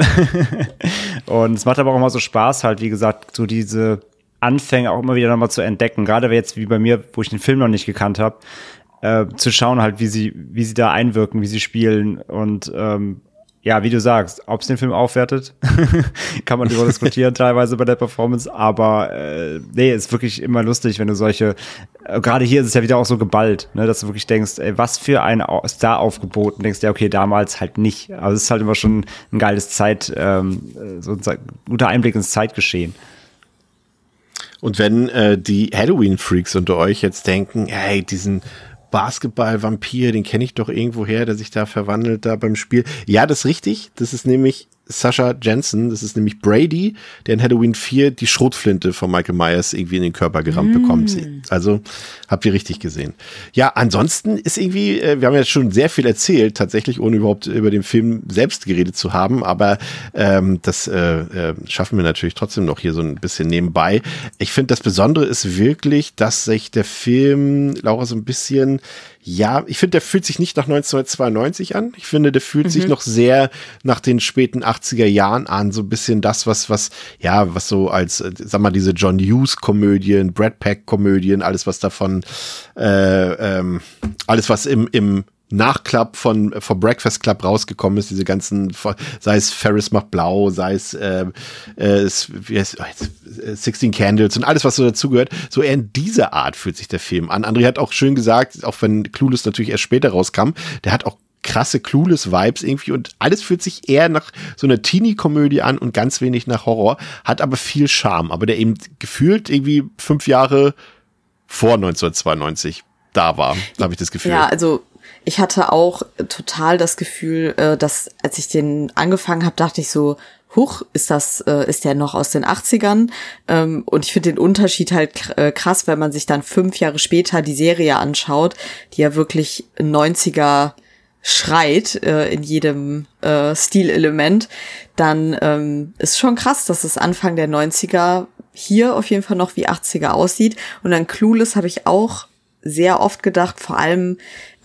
Und es macht aber auch immer so Spaß halt, wie gesagt, so diese Anfänge auch immer wieder nochmal zu entdecken. Gerade jetzt wie bei mir, wo ich den Film noch nicht gekannt habe, zu schauen halt, wie sie da einwirken, wie sie spielen und ja, wie du sagst, ob es den Film aufwertet, kann man darüber diskutieren teilweise bei der Performance, aber ist wirklich immer lustig, wenn du solche, gerade hier ist es ja wieder auch so geballt, ne, dass du wirklich denkst, was für ein Star-Aufgebot, und denkst, ja, okay, damals halt nicht. Also es ist halt immer schon ein geiles so ein guter Einblick ins Zeitgeschehen. Und wenn die Halloween-Freaks unter euch jetzt denken, hey, diesen Basketball-Vampir, den kenne ich doch irgendwo her, der sich da verwandelt da beim Spiel. Ja, das ist richtig. Das ist nämlich Sasha Jensen. Das ist nämlich Brady, der in Halloween 4 die Schrotflinte von Michael Myers irgendwie in den Körper gerammt bekommt. Also habt ihr richtig gesehen. Ja, ansonsten ist irgendwie, wir haben ja schon sehr viel erzählt, tatsächlich, ohne überhaupt über den Film selbst geredet zu haben, aber das schaffen wir natürlich trotzdem noch hier so ein bisschen nebenbei. Ich finde, das Besondere ist wirklich, dass sich der Film, Laura, so ein bisschen, ja, ich finde, der fühlt sich nicht nach 1992 an. Ich finde, der fühlt sich noch sehr nach den späten 80er Jahren an. So ein bisschen das, was so als, sag mal, diese John Hughes-Komödien, Brad Pack-Komödien, alles, was davon, alles, was im Nachklapp von Breakfast Club rausgekommen ist, diese ganzen, sei es Ferris macht blau, sei es 16 Candles und alles, was so dazugehört, so eher in dieser Art fühlt sich der Film an. André hat auch schön gesagt, auch wenn Clueless natürlich erst später rauskam, der hat auch krasse Clueless-Vibes irgendwie und alles fühlt sich eher nach so einer Teenie-Komödie an und ganz wenig nach Horror, hat aber viel Charme, aber der eben gefühlt irgendwie 5 Jahre vor 1992 da war, habe ich das Gefühl. Ja, also ich hatte auch total das Gefühl, dass als ich den angefangen habe, dachte ich so, huch, ist der noch aus den 80ern? Und ich finde den Unterschied halt krass, wenn man sich dann 5 Jahre später die Serie anschaut, die ja wirklich 90er schreit in jedem Stilelement, dann ist schon krass, dass es Anfang der 90er hier auf jeden Fall noch wie 80er aussieht. Und dann Clueless habe ich auch sehr oft gedacht, vor allem,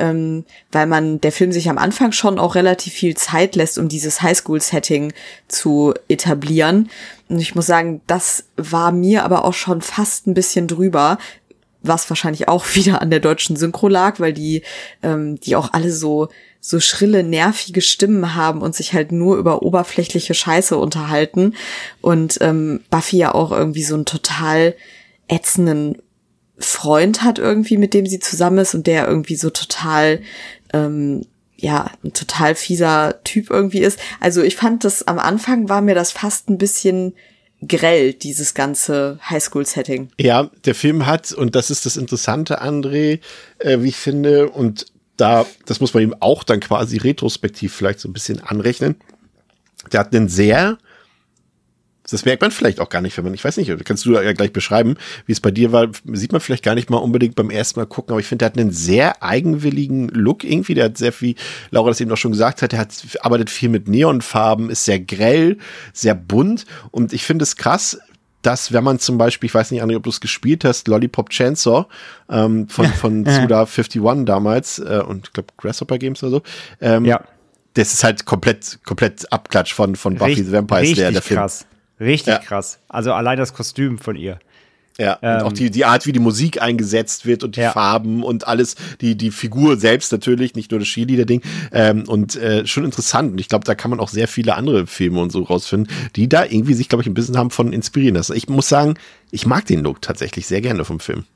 weil der Film sich am Anfang schon auch relativ viel Zeit lässt, um dieses Highschool-Setting zu etablieren. Und ich muss sagen, das war mir aber auch schon fast ein bisschen drüber, was wahrscheinlich auch wieder an der deutschen Synchro lag, weil die auch alle so schrille, nervige Stimmen haben und sich halt nur über oberflächliche Scheiße unterhalten. Und Buffy ja auch irgendwie so einen total ätzenden Freund hat irgendwie, mit dem sie zusammen ist und der irgendwie so total, ein total fieser Typ irgendwie ist. Also ich fand das, am Anfang war mir das fast ein bisschen grell, dieses ganze Highschool-Setting. Ja, der Film hat, und das ist das Interessante, André, wie ich finde, und das muss man ihm auch dann quasi retrospektiv vielleicht so ein bisschen anrechnen. Der hat einen sehr, das merkt man vielleicht auch gar nicht, ich weiß nicht, kannst du ja gleich beschreiben, wie es bei dir war, sieht man vielleicht gar nicht mal unbedingt beim ersten Mal gucken, aber ich finde, der hat einen sehr eigenwilligen Look irgendwie, der hat sehr viel, Laura das eben auch schon gesagt hat, arbeitet viel mit Neonfarben, ist sehr grell, sehr bunt und ich finde es krass, dass, wenn man zum Beispiel, ich weiß nicht, André, ob du es gespielt hast, Lollipop Chainsaw von Suda51 damals und ich glaube Grasshopper Games oder so, das ist halt komplett Abklatsch von Buffy the Vampire Slayer, der Film. Richtig krass. Also allein das Kostüm von ihr. Ja, und auch die Art, wie die Musik eingesetzt wird und die Farben und alles, die Figur selbst natürlich, nicht nur das Cheerleader-Ding, und schon interessant. Und ich glaube, da kann man auch sehr viele andere Filme und so rausfinden, die da irgendwie sich, glaube ich, ein bisschen haben von inspirieren lassen. Ich muss sagen, ich mag den Look tatsächlich sehr gerne vom Film.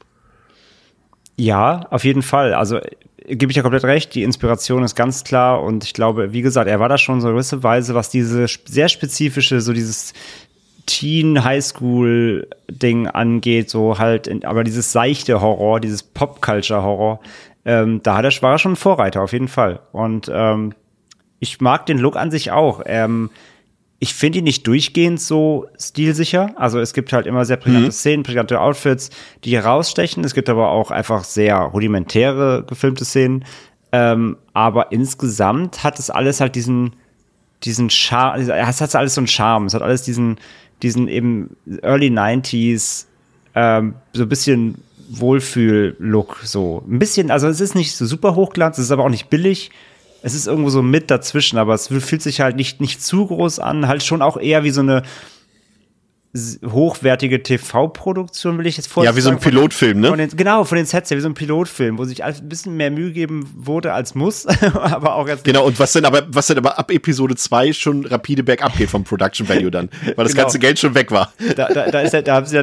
Ja, auf jeden Fall. Also gebe ich ja komplett recht, die Inspiration ist ganz klar und ich glaube, wie gesagt, er war da schon so eine gewisse Weise, was diese sehr spezifische, so dieses Teen-Highschool-Ding angeht, so halt, aber dieses seichte Horror, dieses Pop-Culture-Horror, war er schon ein Vorreiter, auf jeden Fall. Und ich mag den Look an sich auch. Ich finde ihn nicht durchgehend so stilsicher. Also es gibt halt immer sehr prägnante Szenen, prägnante Outfits, die herausstechen. Es gibt aber auch einfach sehr rudimentäre gefilmte Szenen. Aber insgesamt hat es alles halt diesen Charme, es hat alles so einen Charme. Es hat alles diesen eben Early 90s, so ein bisschen Wohlfühl-Look, so. Ein bisschen, also es ist nicht so super Hochglanz, es ist aber auch nicht billig. Es ist irgendwo so mit dazwischen, aber es fühlt sich halt nicht zu groß an, halt schon auch eher wie so eine hochwertige TV-Produktion, will ich jetzt vorstellen. Ja, wie so ein Pilotfilm, ne? Von den Sets her, wie so ein Pilotfilm, wo sich ein bisschen mehr Mühe geben wurde als muss, aber auch jetzt. Genau, und was dann aber ab Episode 2 schon rapide bergab geht vom Production Value dann, weil das ganze Geld schon weg war. Da ist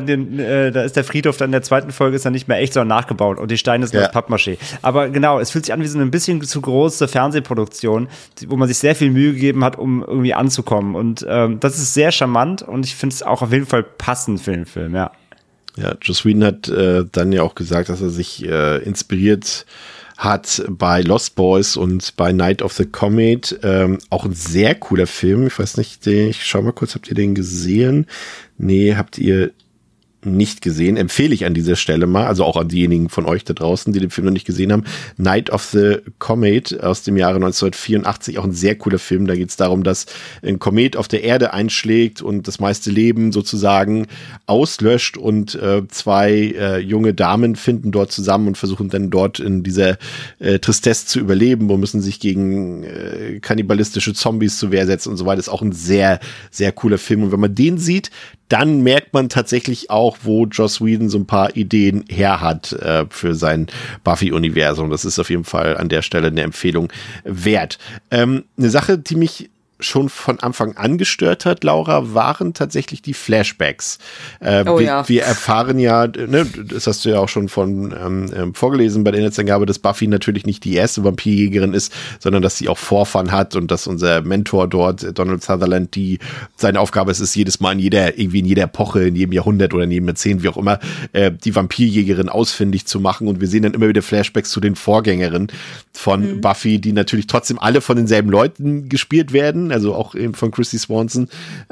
der Friedhof dann in der zweiten Folge ist dann nicht mehr echt, sondern nachgebaut und die Steine sind aus Pappmaché. Aber genau, es fühlt sich an wie so eine bisschen zu große Fernsehproduktion, wo man sich sehr viel Mühe gegeben hat, um irgendwie anzukommen und das ist sehr charmant und ich finde es auch auf jeden Fall passend für den Film, ja. Ja, Joss Whedon hat dann ja auch gesagt, dass er sich inspiriert hat bei Lost Boys und bei Night of the Comet. Auch ein sehr cooler Film. Ich weiß nicht, ich schau mal kurz, habt ihr den gesehen? Nee, habt ihr nicht gesehen. Empfehle ich an dieser Stelle mal, also auch an diejenigen von euch da draußen, die den Film noch nicht gesehen haben. Night of the Comet aus dem Jahre 1984, auch ein sehr cooler Film. Da geht es darum, dass ein Komet auf der Erde einschlägt und das meiste Leben sozusagen auslöscht und zwei junge Damen finden dort zusammen und versuchen dann dort in dieser Tristesse zu überleben und müssen sich gegen kannibalistische Zombies zur Wehr setzen und so weiter. Das ist auch ein sehr, sehr cooler Film. Und wenn man den sieht, dann merkt man tatsächlich auch, wo Joss Whedon so ein paar Ideen her hat für sein Buffy-Universum. Das ist auf jeden Fall an der Stelle eine Empfehlung wert. Eine Sache, die mich schon von Anfang an gestört hat, Laura, waren tatsächlich die Flashbacks. Wir erfahren ja, ne, das hast du ja auch schon von vorgelesen bei der Inhaltsangabe, dass Buffy natürlich nicht die erste Vampirjägerin ist, sondern dass sie auch Vorfahren hat und dass unser Mentor dort, Donald Sutherland, seine Aufgabe ist, jedes Mal in jeder Epoche, in jedem Jahrhundert oder in jedem Jahrzehnt, wie auch immer, die Vampirjägerin ausfindig zu machen. Und wir sehen dann immer wieder Flashbacks zu den Vorgängerinnen von Buffy, die natürlich trotzdem alle von denselben Leuten gespielt werden, also auch eben von Christy Swanson,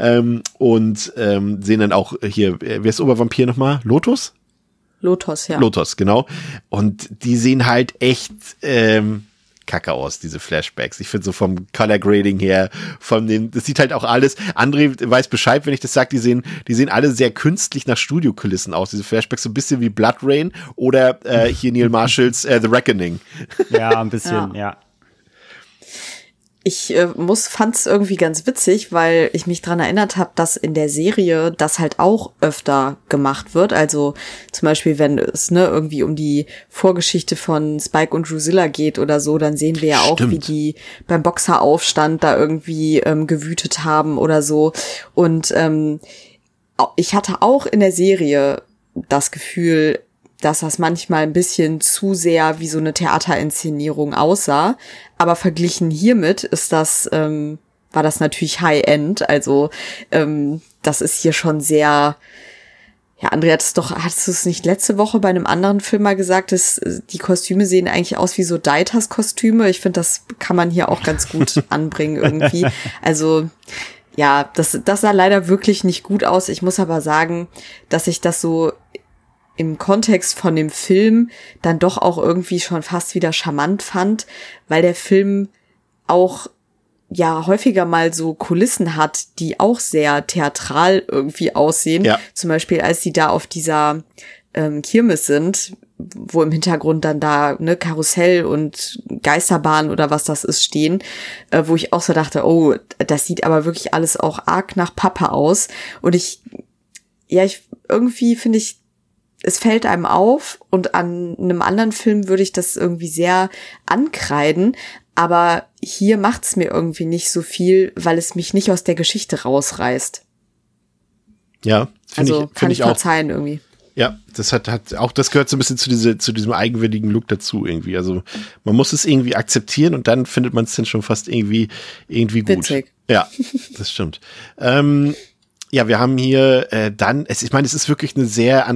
und sehen dann auch hier, wer ist Obervampir nochmal? Lotus, ja. Lotus, genau. Und die sehen halt echt kacke aus, diese Flashbacks. Ich finde so vom Color Grading her, das sieht halt auch alles, André weiß Bescheid, wenn ich das sage, die sehen alle sehr künstlich nach Studiokulissen aus, diese Flashbacks, so ein bisschen wie Blood Rain oder hier Neil Marshalls The Reckoning. Ja, ein bisschen, ja. Ich fand's irgendwie ganz witzig, weil ich mich dran erinnert habe, dass in der Serie das halt auch öfter gemacht wird. Also zum Beispiel, wenn es irgendwie um die Vorgeschichte von Spike und Drusilla geht oder so, dann sehen wir ja auch, wie die beim Boxeraufstand da irgendwie gewütet haben oder so. Und ich hatte auch in der Serie das Gefühl, dass das manchmal ein bisschen zu sehr wie so eine Theaterinszenierung aussah. Aber verglichen hiermit ist war das natürlich High-End. Also das ist hier schon sehr, ja, André, hattest du es nicht letzte Woche bei einem anderen Film mal gesagt, dass die Kostüme sehen eigentlich aus wie so Deitas-Kostüme. Ich finde, das kann man hier auch ganz gut anbringen irgendwie. Also ja, das sah leider wirklich nicht gut aus. Ich muss aber sagen, dass ich das so im Kontext von dem Film dann doch auch irgendwie schon fast wieder charmant fand, weil der Film auch ja häufiger mal so Kulissen hat, die auch sehr theatral irgendwie aussehen. Ja. Zum Beispiel, als sie da auf dieser Kirmes sind, wo im Hintergrund dann da Karussell und Geisterbahn oder was das ist stehen, wo ich auch so dachte, oh, das sieht aber wirklich alles auch arg nach Pappe aus. Und irgendwie finde ich, es fällt einem auf und an einem anderen Film würde ich das irgendwie sehr ankreiden, aber hier macht's mir irgendwie nicht so viel, weil es mich nicht aus der Geschichte rausreißt. Ja, kann ich auch. verzeihen irgendwie. Ja, das hat auch, das gehört so ein bisschen zu diesem eigenwilligen Look dazu irgendwie. Also man muss es irgendwie akzeptieren und dann findet man es dann schon fast irgendwie gut. Witzig. Ja, das stimmt. Ja, wir haben hier ich meine, es ist wirklich eine sehr,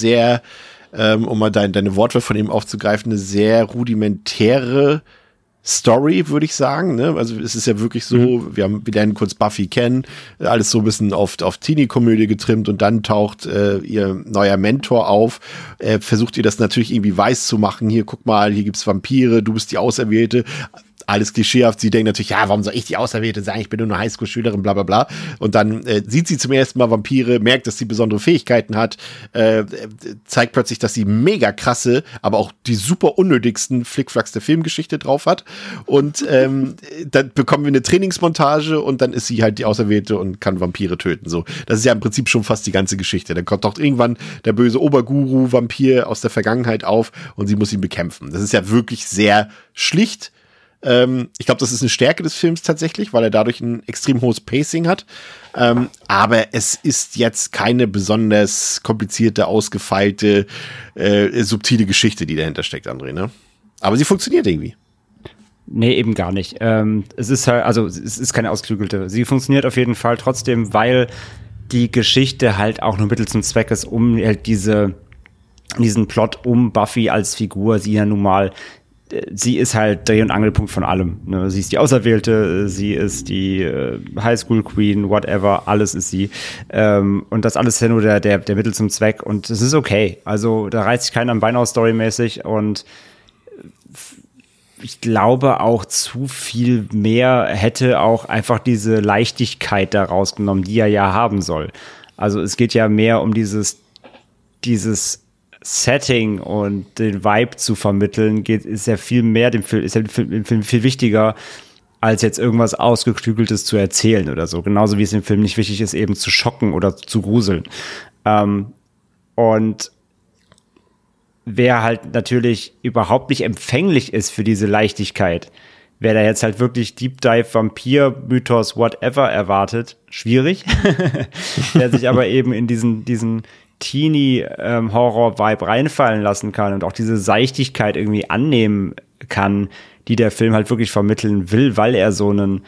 um mal deine Wortwahl von eben aufzugreifen, eine sehr rudimentäre Story, würde ich sagen, ne? Also es ist ja wirklich so, wir lernen kurz Buffy kennen, alles so ein bisschen auf Teenie-Komödie getrimmt und dann taucht ihr neuer Mentor auf, versucht ihr das natürlich irgendwie weiß zu machen, hier guck mal, hier gibt's Vampire, du bist die Auserwählte, alles klischeehaft, sie denkt natürlich, ja, warum soll ich die Auserwählte sein, ich bin nur eine Highschool-Schülerin, bla bla bla, und dann sieht sie zum ersten Mal Vampire, merkt, dass sie besondere Fähigkeiten hat, zeigt plötzlich, dass sie mega krasse, aber auch die super unnötigsten Flickflacks der Filmgeschichte drauf hat und dann bekommen wir eine Trainingsmontage und dann ist sie halt die Auserwählte und kann Vampire töten, so. Das ist ja im Prinzip schon fast die ganze Geschichte. Dann kommt doch irgendwann der böse Oberguru-Vampir aus der Vergangenheit auf und sie muss ihn bekämpfen. Das ist ja wirklich sehr schlicht. Ich glaube, das ist eine Stärke des Films tatsächlich, weil er dadurch ein extrem hohes Pacing hat. Aber es ist jetzt keine besonders komplizierte, ausgefeilte, subtile Geschichte, die dahinter steckt, André, ne? Aber sie funktioniert irgendwie. Nee, eben gar nicht. Es ist halt, also es ist keine ausgeklügelte. Sie funktioniert auf jeden Fall trotzdem, weil die Geschichte halt auch nur Mittel zum Zweck ist, um halt diesen Plot um Buffy als Figur, sie ja nun mal, sie ist halt Dreh- und Angelpunkt von allem. Ne? Sie ist die Auserwählte, sie ist die Highschool Queen, whatever, alles ist sie. Und das alles ist ja nur der Mittel zum Zweck und es ist okay. Also da reißt sich keiner am Bein aus storymäßig und ich glaube auch zu viel mehr hätte auch einfach diese Leichtigkeit da rausgenommen, die er ja haben soll. Also es geht ja mehr um dieses Setting und den Vibe zu vermitteln, ist ja viel mehr im Film viel wichtiger, als jetzt irgendwas Ausgeklügeltes zu erzählen oder so. Genauso wie es im Film nicht wichtig ist, eben zu schocken oder zu gruseln. Und wer halt natürlich überhaupt nicht empfänglich ist für diese Leichtigkeit, wer da jetzt halt wirklich Deep Dive, Vampir, Mythos, whatever erwartet, schwierig. Der sich aber eben in diesen Teenie-Horror-Vibe reinfallen lassen kann und auch diese Seichtigkeit irgendwie annehmen kann, die der Film halt wirklich vermitteln will, weil er so einen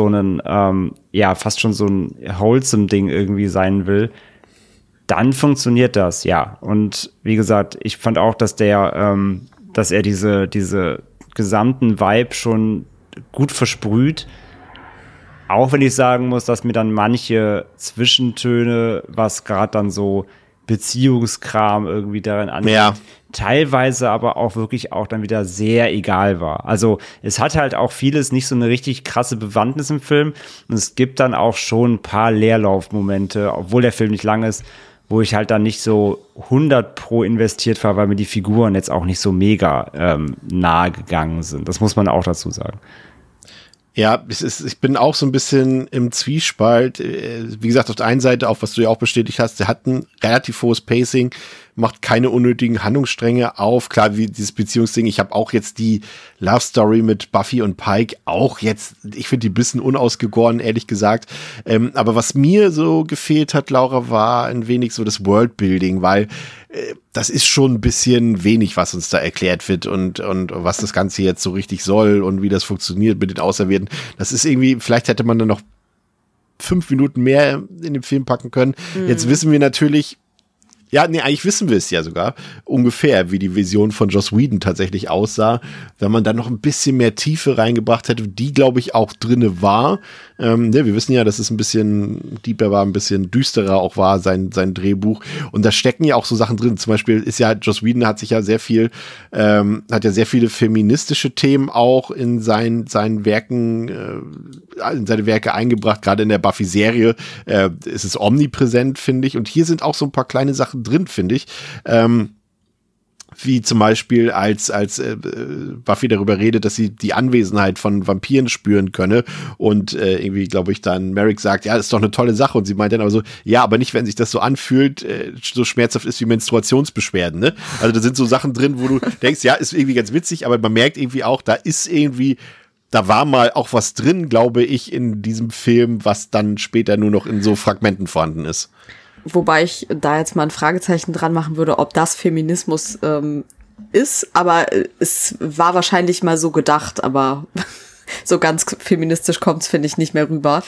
fast schon so ein wholesome Ding irgendwie sein will, dann funktioniert das, ja. Und wie gesagt, ich fand auch, dass er diese gesamten Vibe schon gut versprüht. Auch wenn ich sagen muss, dass mir dann manche Zwischentöne, was gerade dann so Beziehungskram irgendwie darin angeht, ja, teilweise aber auch wirklich auch dann wieder sehr egal war. Also es hat halt auch vieles nicht so eine richtig krasse Bewandtnis im Film und es gibt dann auch schon ein paar Leerlaufmomente, obwohl der Film nicht lang ist, wo ich halt dann nicht so 100% investiert war, weil mir die Figuren jetzt auch nicht so mega nahe gegangen sind. Das muss man auch dazu sagen. Ja, ich bin auch so ein bisschen im Zwiespalt. Wie gesagt, auf der einen Seite, auch was du ja auch bestätigt hast, der hat ein relativ hohes Pacing, macht keine unnötigen Handlungsstränge auf. Klar, wie dieses Beziehungsding. Ich habe auch jetzt die Love Story mit Buffy und Pike auch jetzt, ich finde die ein bisschen unausgegoren, ehrlich gesagt. Aber was mir so gefehlt hat, Laura, war ein wenig so das Worldbuilding, weil das ist schon ein bisschen wenig, was uns da erklärt wird und was das Ganze jetzt so richtig soll und wie das funktioniert mit den Auserwählten. Das ist irgendwie, vielleicht hätte man da noch 5 Minuten mehr in den Film packen können. Jetzt wissen wir natürlich, ja, nee, eigentlich wissen wir es ja sogar ungefähr, wie die Vision von Joss Whedon tatsächlich aussah. Wenn man da noch ein bisschen mehr Tiefe reingebracht hätte, die, glaube ich, auch drinne war. Wir wissen ja, dass es ein bisschen deeper war, ein bisschen düsterer auch war, sein Drehbuch. Und da stecken ja auch so Sachen drin. Zum Beispiel ist ja, Joss Whedon hat ja sehr viele feministische Themen auch in seinen Werken, in seine Werke eingebracht. Gerade in der Buffy-Serie ist es omnipräsent, finde ich. Und hier sind auch so ein paar kleine Sachen drin, finde ich. wie zum Beispiel als Buffy darüber redet, dass sie die Anwesenheit von Vampiren spüren könne und irgendwie, glaube ich, dann Merrick sagt, ja, das ist doch eine tolle Sache, und sie meint dann aber so, ja, aber nicht, wenn sich das so anfühlt, so schmerzhaft ist wie Menstruationsbeschwerden, ne? Also da sind so Sachen drin, wo du denkst, ja, ist irgendwie ganz witzig, aber man merkt irgendwie auch, da war mal auch was drin, glaube ich, in diesem Film, was dann später nur noch in so Fragmenten vorhanden ist. Wobei ich da jetzt mal ein Fragezeichen dran machen würde, ob das Feminismus ist, aber es war wahrscheinlich mal so gedacht, aber so ganz feministisch kommt's, finde ich, nicht mehr rüber.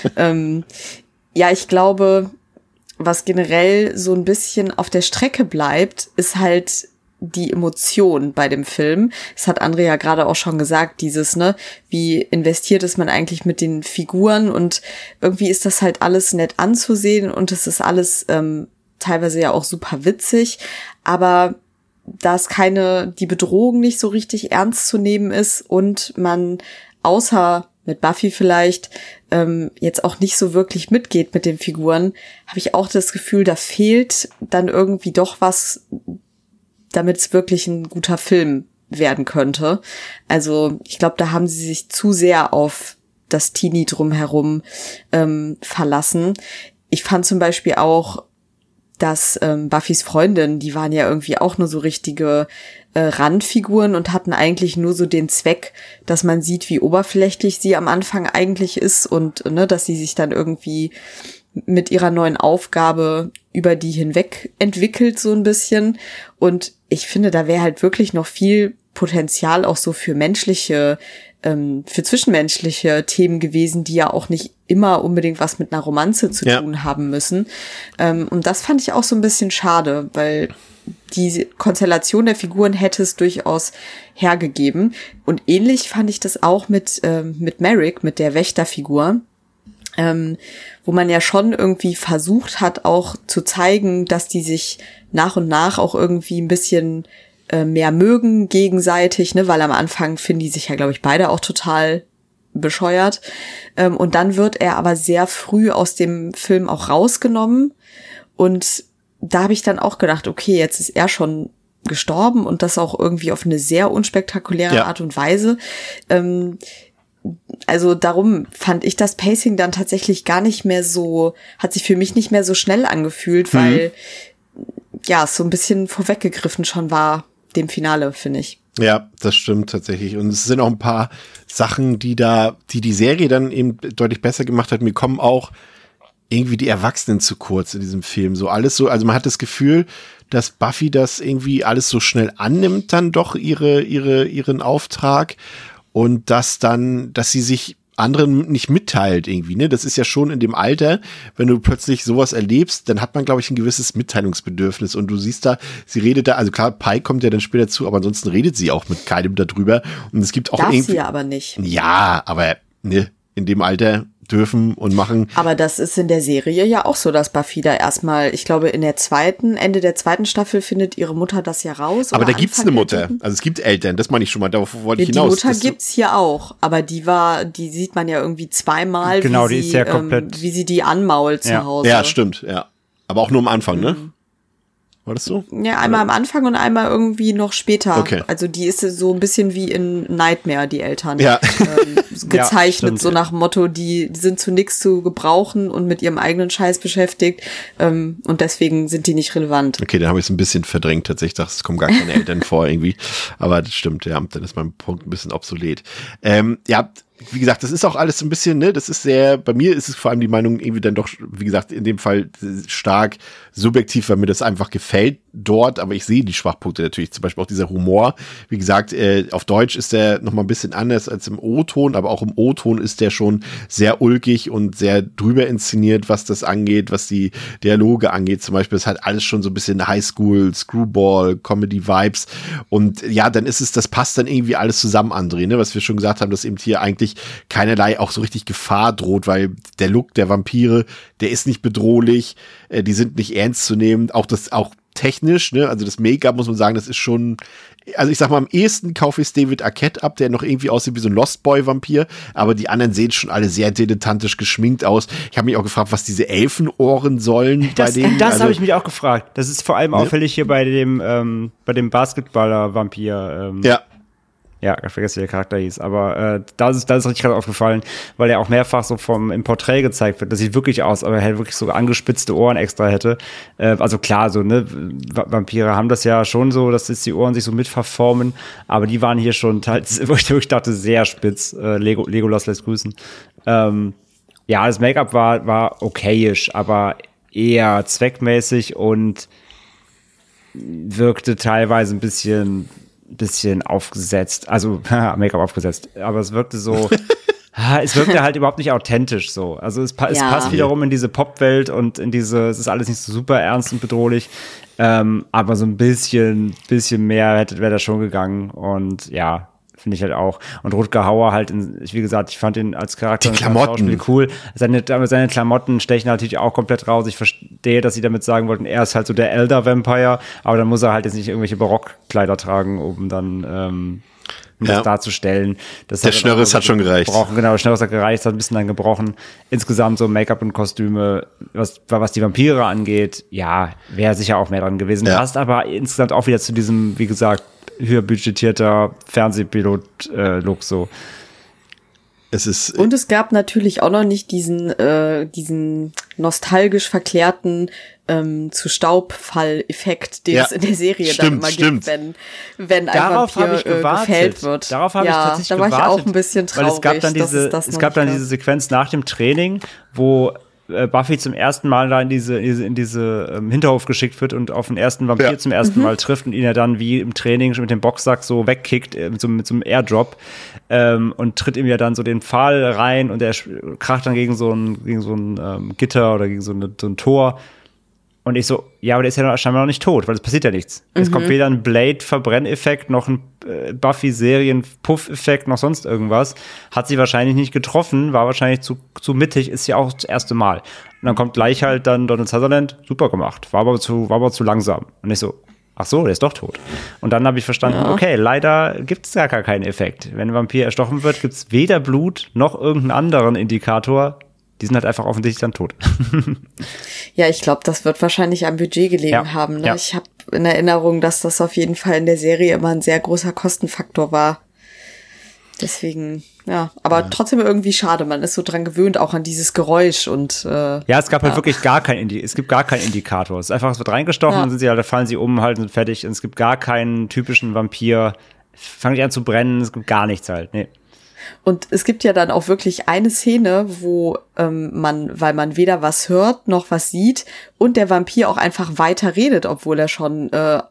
Ja, ich glaube, was generell so ein bisschen auf der Strecke bleibt, ist halt die Emotion bei dem Film. Das hat Andrea ja gerade auch schon gesagt, dieses, ne, wie investiert ist man eigentlich mit den Figuren, und irgendwie ist das halt alles nett anzusehen und es ist alles teilweise ja auch super witzig, aber da es die Bedrohung nicht so richtig ernst zu nehmen ist und man außer mit Buffy vielleicht jetzt auch nicht so wirklich mitgeht mit den Figuren, habe ich auch das Gefühl, da fehlt dann irgendwie doch was, damit es wirklich ein guter Film werden könnte. Also ich glaube, da haben sie sich zu sehr auf das Teenie drumherum verlassen. Ich fand zum Beispiel auch, dass Buffys Freundinnen, die waren ja irgendwie auch nur so richtige Randfiguren und hatten eigentlich nur so den Zweck, dass man sieht, wie oberflächlich sie am Anfang eigentlich ist und ne, dass sie sich dann irgendwie mit ihrer neuen Aufgabe über die hinweg entwickelt so ein bisschen. Und ich finde, da wäre halt wirklich noch viel Potenzial auch so für für zwischenmenschliche Themen gewesen, die ja auch nicht immer unbedingt was mit einer Romanze zu tun haben müssen. Und das fand ich auch so ein bisschen schade, weil die Konstellation der Figuren hätte es durchaus hergegeben. Und ähnlich fand ich das auch mit Merrick, mit der Wächterfigur. Wo man ja schon irgendwie versucht hat, auch zu zeigen, dass die sich nach und nach auch irgendwie ein bisschen mehr mögen gegenseitig, ne, weil am Anfang finden die sich ja, glaube ich, beide auch total bescheuert. Und dann wird er aber sehr früh aus dem Film auch rausgenommen. Und da habe ich dann auch gedacht, okay, jetzt ist er schon gestorben und das auch irgendwie auf eine sehr unspektakuläre Art und Weise. Also darum fand ich das Pacing dann tatsächlich gar nicht mehr so, hat sich für mich nicht mehr so schnell angefühlt, weil ja, es so ein bisschen vorweggegriffen schon war, dem Finale, finde ich. Ja, das stimmt tatsächlich. Und es sind auch ein paar Sachen, die die Serie dann eben deutlich besser gemacht hat. Mir kommen auch irgendwie die Erwachsenen zu kurz in diesem Film. So alles so, also man hat das Gefühl, dass Buffy das irgendwie alles so schnell annimmt, dann doch ihren Auftrag. Und dass sie sich anderen nicht mitteilt irgendwie, ne? Das ist ja schon in dem Alter, wenn du plötzlich sowas erlebst, dann hat man, glaube ich, ein gewisses Mitteilungsbedürfnis. Und du siehst da, sie redet da, also klar, Pike kommt ja dann später zu, aber ansonsten redet sie auch mit keinem darüber. Und es gibt auch Darf irgendwie. Sie aber nicht. Ja, aber ne, in dem Alter dürfen und machen. Aber das ist in der Serie ja auch so, dass Buffy da erstmal, ich glaube, Ende der zweiten Staffel findet ihre Mutter das ja raus. Aber da gibt's eine Mutter. Also es gibt Eltern, das meine ich schon mal, darauf wollte ich hinaus. Die Mutter gibt's hier auch, aber die sieht man ja irgendwie zweimal, genau, wie sie die anmault zu Hause. Ja, stimmt, ja. Aber auch nur am Anfang, ne? War das so? Ja, einmal am Anfang und einmal irgendwie noch später. Okay. Also die ist so ein bisschen wie in Nightmare, die Eltern. Ja. Gezeichnet, ja, so nach dem Motto, die sind zu nichts zu gebrauchen und mit ihrem eigenen Scheiß beschäftigt. Und deswegen sind die nicht relevant. Okay, dann habe ich es ein bisschen verdrängt tatsächlich. Ich dachte, es kommen gar keine Eltern vor irgendwie. Aber das stimmt, ja. Dann ist mein Punkt ein bisschen obsolet. Ja, wie gesagt, das ist auch alles so ein bisschen, ne, das ist sehr, bei mir ist es vor allem die Meinung irgendwie dann doch, wie gesagt, in dem Fall stark subjektiv, weil mir das einfach gefällt dort, aber ich sehe die Schwachpunkte natürlich, zum Beispiel auch dieser Humor. Wie gesagt, auf Deutsch ist der noch mal ein bisschen anders als im O-Ton, aber auch im O-Ton ist der schon sehr ulkig und sehr drüber inszeniert, was das angeht, was die Dialoge angeht. Zum Beispiel, es hat alles schon so ein bisschen Highschool, Screwball, Comedy-Vibes und ja, dann ist es, das passt dann irgendwie alles zusammen, André, ne, was wir schon gesagt haben, dass eben hier eigentlich keinerlei auch so richtig Gefahr droht, weil der Look der Vampire, der ist nicht bedrohlich, die sind nicht ernst zu nehmen, auch technisch, ne, also das Make-up muss man sagen, das ist schon, also ich sag mal, am ehesten kaufe ich David Arquette ab, der noch irgendwie aussieht wie so ein Lost Boy-Vampir, aber die anderen sehen schon alle sehr dilettantisch geschminkt aus. Ich habe mich auch gefragt, was diese Elfenohren sollen bei denen. Das habe ich mich auch gefragt. Das ist vor allem auffällig hier bei dem Basketballer-Vampir. Ja, ich vergesse, wie der Charakter hieß, aber da ist richtig gerade aufgefallen, weil er auch mehrfach so im Porträt gezeigt wird. Das sieht wirklich aus, aber er hätte wirklich so angespitzte Ohren extra hätte. Also klar, so, ne, Vampire haben das ja schon so, dass jetzt die Ohren sich so mitverformen, aber die waren hier schon teils, wo ich dachte, sehr spitz. Legolas lässt grüßen. Ja, das Make-up war okayisch, aber eher zweckmäßig und wirkte teilweise ein bisschen aufgesetzt, also Make-up aufgesetzt, aber es wirkte so, es wirkte halt überhaupt nicht authentisch so. Also es passt wiederum in diese Pop-Welt und in diese, es ist alles nicht so super ernst und bedrohlich, aber so ein bisschen mehr wäre da schon gegangen und ja, finde ich halt auch. Und Rutger Hauer halt, wie gesagt, ich fand ihn als Charakter die Klamotten cool. Seine Klamotten stechen natürlich auch komplett raus. Ich verstehe, dass sie damit sagen wollten, er ist halt so der Elder Vampire, aber dann muss er halt jetzt nicht irgendwelche Barockkleider tragen, um dann das darzustellen. Der Schnörres hat schon gereicht. Genau, der Schnörres hat gereicht, hat ein bisschen dann gebrochen. Insgesamt so Make-up und Kostüme, was die Vampire angeht, ja, wäre sicher auch mehr dran gewesen. Passt aber insgesamt auch wieder zu diesem, wie gesagt, höher budgetierter Fernsehpilot-Look so. Und es gab natürlich auch noch nicht diesen nostalgisch verklärten zu Staubfall-Effekt, den es in der Serie dann immer gibt, wenn ein Vampir gefällt wird. Darauf habe ich tatsächlich gewartet. Da war ich auch ein bisschen traurig. Weil es gab dann diese Sequenz nach dem Training, wo Buffy zum ersten Mal da in diese Hinterhof geschickt wird und auf den ersten Vampir zum ersten Mal trifft und ihn ja dann wie im Training schon mit dem Boxsack so wegkickt mit so einem Airdrop und tritt ihm ja dann so den Pfahl rein und er kracht dann gegen so ein Gitter oder gegen so ein Tor. Und ich so, ja, aber der ist ja scheinbar noch nicht tot, weil es passiert ja nichts. Es kommt weder ein Blade-Verbrenneffekt, noch ein Buffy-Serien-Puff-Effekt, noch sonst irgendwas. Hat sie wahrscheinlich nicht getroffen, war wahrscheinlich zu mittig, ist ja auch das erste Mal. Und dann kommt gleich halt dann Donald Sutherland, super gemacht, war aber zu langsam. Und ich so, ach so, der ist doch tot. Und dann habe ich verstanden, okay, leider gibt es gar keinen Effekt. Wenn ein Vampir erstochen wird, gibt es weder Blut, noch irgendeinen anderen Indikator. Die sind halt einfach offensichtlich dann tot. Ja, ich glaube, das wird wahrscheinlich am Budget gelegen haben. Ne? Ja. Ich habe in Erinnerung, dass das auf jeden Fall in der Serie immer ein sehr großer Kostenfaktor war. Deswegen, aber trotzdem irgendwie schade. Man ist so dran gewöhnt, auch an dieses Geräusch und es gab halt wirklich gar keinen Indikator. Es ist einfach, es wird reingestochen, dann da fallen sie um, halt und fertig. Und es gibt gar keinen typischen Vampir. Fangen die an zu brennen, es gibt gar nichts halt. Nee. Und es gibt ja dann auch wirklich eine Szene, wo weil man weder was hört noch was sieht und der Vampir auch einfach weiter redet, obwohl er schon